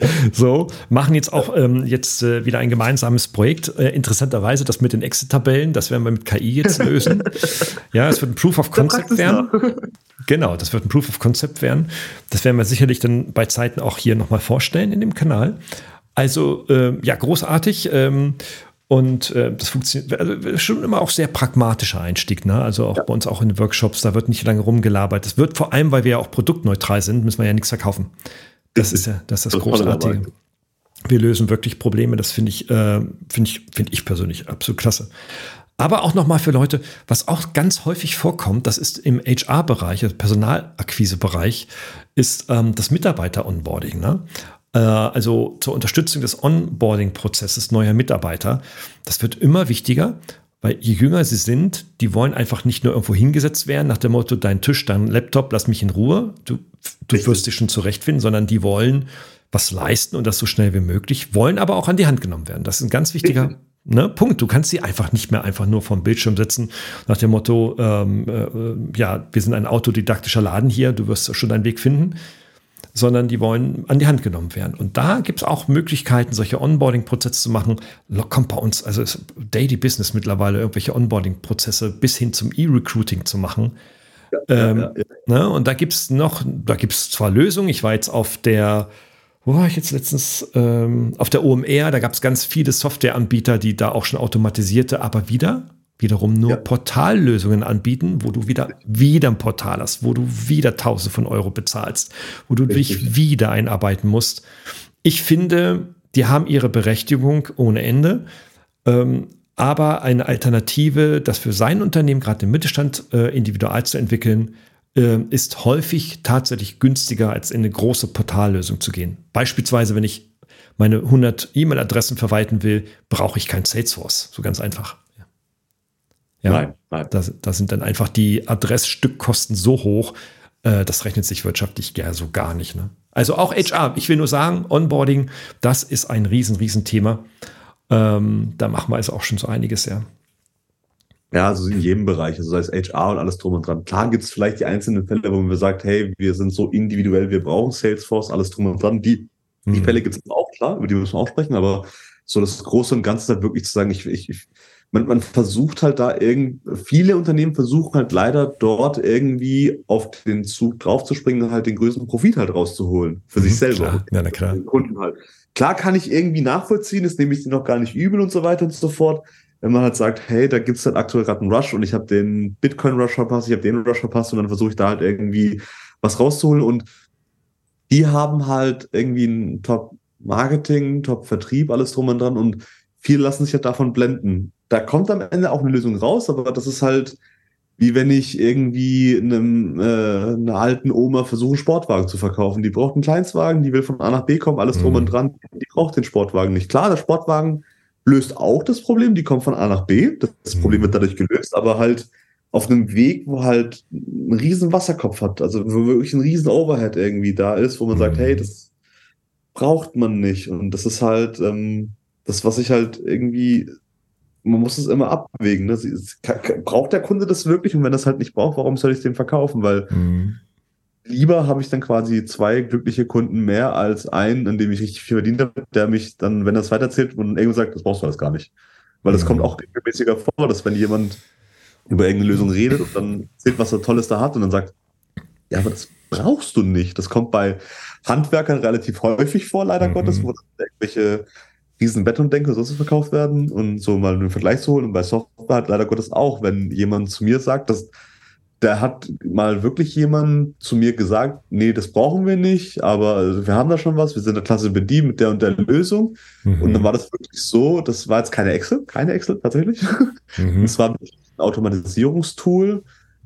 So, machen jetzt auch ähm, jetzt äh, wieder ein gemeinsames Projekt. Äh, interessanterweise das mit den Exit-Tabellen, das werden wir mit K I jetzt lösen. Ja, es wird ein Proof of Concept werden. Genau, das wird ein Proof of Concept werden. Das werden wir sicherlich dann bei Zeiten auch hier nochmal vorstellen in dem Kanal. Also, äh, ja, großartig. Ähm, Und äh, das funktioniert, also schon immer auch sehr pragmatischer Einstieg, ne? Also auch ja. bei uns auch in den Workshops, da wird nicht lange rumgelabert. Das wird vor allem, weil wir ja auch produktneutral sind, müssen wir ja nichts verkaufen. Das ist ja das, ist das, das Großartige. Wir lösen wirklich Probleme, das finde ich, äh, finde ich, finde ich persönlich absolut klasse. Aber auch nochmal für Leute, was auch ganz häufig vorkommt, das ist im H R-Bereich, also Personalakquise-Bereich, ist ähm, das Mitarbeiter-Onboarding, ne? Also zur Unterstützung des Onboarding-Prozesses neuer Mitarbeiter. Das wird immer wichtiger, weil je jünger sie sind, die wollen einfach nicht nur irgendwo hingesetzt werden, nach dem Motto, dein Tisch, dein Laptop, lass mich in Ruhe, du, du wirst dich schon zurechtfinden, sondern die wollen was leisten und das so schnell wie möglich, wollen aber auch an die Hand genommen werden. Das ist ein ganz wichtiger ne, Punkt. Du kannst sie einfach nicht mehr einfach nur vom Bildschirm sitzen, nach dem Motto, ähm, äh, ja, wir sind ein autodidaktischer Laden hier, du wirst schon deinen Weg finden, sondern die wollen an die Hand genommen werden. Und da gibt es auch Möglichkeiten, solche Onboarding-Prozesse zu machen. Kommt bei uns, also ist Daily Business mittlerweile, irgendwelche Onboarding-Prozesse bis hin zum E-Recruiting zu machen. Ja, ähm, ja, ja. Ne? Und da gibt es noch, da gibt es zwar Lösungen, ich war jetzt auf der, wo war ich jetzt letztens, ähm, auf der O M R, da gab es ganz viele Softwareanbieter, die da auch schon automatisierte, aber wieder wiederum nur ja. Portallösungen anbieten, wo du wieder, wieder ein Portal hast, wo du wieder Tausende von Euro bezahlst, wo du Richtig. dich wieder einarbeiten musst. Ich finde, die haben ihre Berechtigung ohne Ende, ähm, aber eine Alternative, das für sein Unternehmen, gerade im Mittelstand, äh, individual zu entwickeln, äh, ist häufig tatsächlich günstiger, als in eine große Portallösung zu gehen. Beispielsweise, wenn ich meine hundert E-Mail-Adressen verwalten will, brauche ich kein Salesforce. So ganz einfach. Ja, nein, nein. Da, da sind dann einfach die Adressstückkosten so hoch, äh, das rechnet sich wirtschaftlich ja so gar nicht. Ne? Also auch H R, ich will nur sagen, Onboarding, das ist ein riesen, riesen Thema. Ähm, da machen wir also auch schon so einiges, ja. Ja, also in jedem Bereich, also sei es H R und alles drum und dran. Klar gibt es vielleicht die einzelnen Fälle, wo man sagt, hey, wir sind so individuell, wir brauchen Salesforce, alles drum und dran. Die, die hm. Fälle gibt es auch, klar, über die müssen wir auch sprechen, aber so das Große und Ganze ist halt wirklich zu sagen, ich, ich, ich Man, man versucht halt da irgendwie, viele Unternehmen versuchen halt leider dort irgendwie auf den Zug draufzuspringen und halt den größten Profit halt rauszuholen. Für mhm, sich selber. Klar. Ja, na klar. Den Kunden halt. Klar kann ich irgendwie nachvollziehen, das nehme ich dir noch gar nicht übel und so weiter und so fort. Wenn man halt sagt, hey, da gibt's halt aktuell gerade einen Rush und ich habe den Bitcoin-Rush verpasst, ich habe den Rush verpasst und dann versuche ich da halt irgendwie was rauszuholen und die haben halt irgendwie ein Top-Marketing, Top-Vertrieb, alles drum und dran und viele lassen sich halt davon blenden. Da kommt am Ende auch eine Lösung raus, aber das ist halt wie wenn ich irgendwie einem, äh, einer alten Oma versuche, einen Sportwagen zu verkaufen. Die braucht einen Kleinstwagen, die will von A nach B kommen, alles drum mhm. und dran. Die braucht den Sportwagen nicht. Klar, der Sportwagen löst auch das Problem, die kommt von A nach B. Das mhm. Problem wird dadurch gelöst, aber halt auf einem Weg, wo halt ein riesen Wasserkopf hat, also wo wirklich ein riesen Overhead irgendwie da ist, wo man mhm. sagt, hey, das braucht man nicht. Und das ist halt ähm, das, was ich halt irgendwie man muss es immer abwägen. Ne? Braucht der Kunde das wirklich? Und wenn das halt nicht braucht, warum soll ich es dem verkaufen? Weil mhm. lieber habe ich dann quasi zwei glückliche Kunden mehr als einen, an dem ich richtig viel verdient habe, der mich dann, wenn er es weiterzählt und irgendwann sagt, das brauchst du alles gar nicht. Weil das mhm. kommt auch regelmäßiger vor, dass wenn jemand über irgendeine Lösung redet und dann erzählt, was er Tolles da hat und dann sagt, ja, aber das brauchst du nicht. Das kommt bei Handwerkern relativ häufig vor, leider mhm. Gottes, wo irgendwelche riesen Betondenker so verkauft werden und so mal einen Vergleich zu holen. Und bei Software hat leider Gottes auch, wenn jemand zu mir sagt, dass der hat mal wirklich jemand zu mir gesagt, nee, das brauchen wir nicht, aber wir haben da schon was, wir sind eine Klasse B D mit der und der Lösung. Mhm. Und dann war das wirklich so, das war jetzt keine Excel, keine Excel tatsächlich. Mhm. Es war ein Automatisierungstool,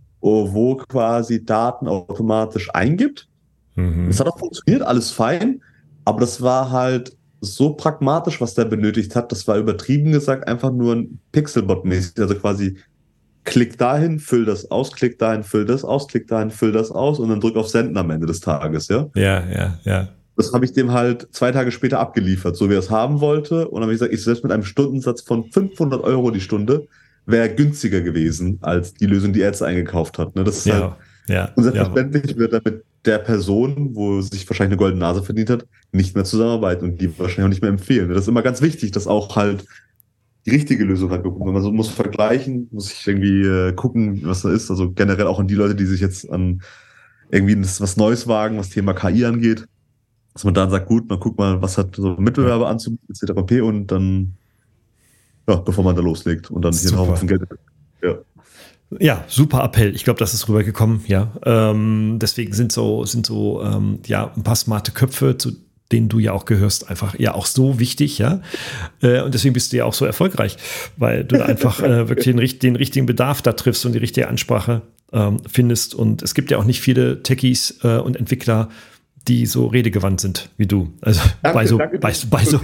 wo quasi Daten automatisch eingibt. Mhm. Das hat auch funktioniert, alles fein, aber das war halt so pragmatisch, was der benötigt hat, das war übertrieben gesagt einfach nur ein Pixelbot-mäßig, also quasi klick dahin, füll das aus, klick dahin, füll das aus, klick dahin, füll das aus und dann drück auf Senden am Ende des Tages, ja? Ja, ja, ja. Das habe ich dem halt zwei Tage später abgeliefert, so wie er es haben wollte und dann habe ich gesagt, ich selbst mit einem Stundensatz von fünfhundert Euro die Stunde wäre günstiger gewesen als die Lösung, die er jetzt eingekauft hat, ne? Das ist ja, halt ja, und selbstverständlich ja. wird er mit der Person, wo sich wahrscheinlich eine goldene Nase verdient hat, nicht mehr zusammenarbeiten und die wahrscheinlich auch nicht mehr empfehlen. Das ist immer ganz wichtig, dass auch halt die richtige Lösung halt bekommt. Man muss vergleichen, muss ich irgendwie äh, gucken, was da ist. Also generell auch an die Leute, die sich jetzt an irgendwie was Neues wagen, was Thema K I angeht. Dass man dann sagt, gut, man guckt mal, was hat so Mitbewerber anzubieten, et cetera pp. Und dann, ja, bevor man da loslegt und dann hier einen Haufen Geld. Ja. Ja, super Appell. Ich glaube, das ist rübergekommen. Ja, ähm, deswegen sind so sind so ähm, ja ein paar smarte Köpfe, zu denen du ja auch gehörst, einfach ja auch so wichtig. Ja, äh, und deswegen bist du ja auch so erfolgreich, weil du da einfach äh, wirklich den, den richtigen Bedarf da triffst und die richtige Ansprache ähm, findest. Und es gibt ja auch nicht viele Techies äh, und Entwickler, die so redegewandt sind wie du. Also danke, bei so, danke, bei, bei so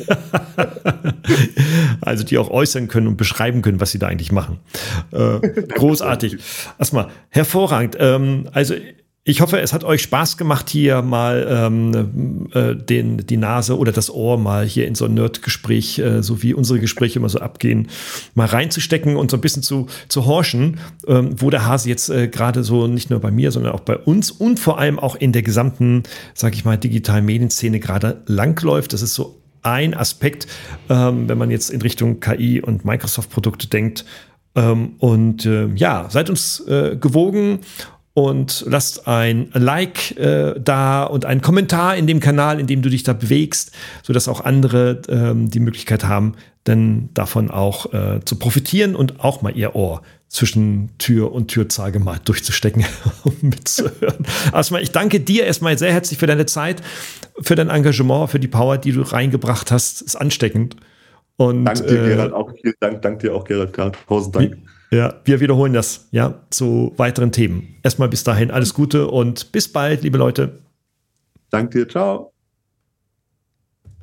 also die auch äußern können und beschreiben können, was sie da eigentlich machen. Äh, großartig. Erstmal hervorragend. Ähm, also ich hoffe, es hat euch Spaß gemacht, hier mal ähm, äh, den, die Nase oder das Ohr mal hier in so ein Nerd-Gespräch, äh, so wie unsere Gespräche immer so abgehen, mal reinzustecken und so ein bisschen zu, zu horchen, ähm, wo der Hase jetzt äh, gerade so nicht nur bei mir, sondern auch bei uns und vor allem auch in der gesamten, sag ich mal, digitalen Medienszene gerade langläuft. Das ist so ein Aspekt, ähm, wenn man jetzt in Richtung K I und Microsoft-Produkte denkt. Ähm, und äh, ja, seid uns äh, gewogen. Und lasst ein Like äh, da und einen Kommentar in dem Kanal, in dem du dich da bewegst, sodass auch andere ähm, die Möglichkeit haben, dann davon auch äh, zu profitieren und auch mal ihr Ohr zwischen Tür und Türzage mal durchzustecken, um mitzuhören. Erstmal, ich danke dir erstmal sehr herzlich für deine Zeit, für dein Engagement, für die Power, die du reingebracht hast. Ist ansteckend. Und, danke dir, äh, Gerald, auch vielen Dank. Danke dir auch, Gerald. Tausend Dank. Ja, wir wiederholen das, ja, zu weiteren Themen. Erstmal bis dahin alles Gute und bis bald, liebe Leute. Danke dir, ciao.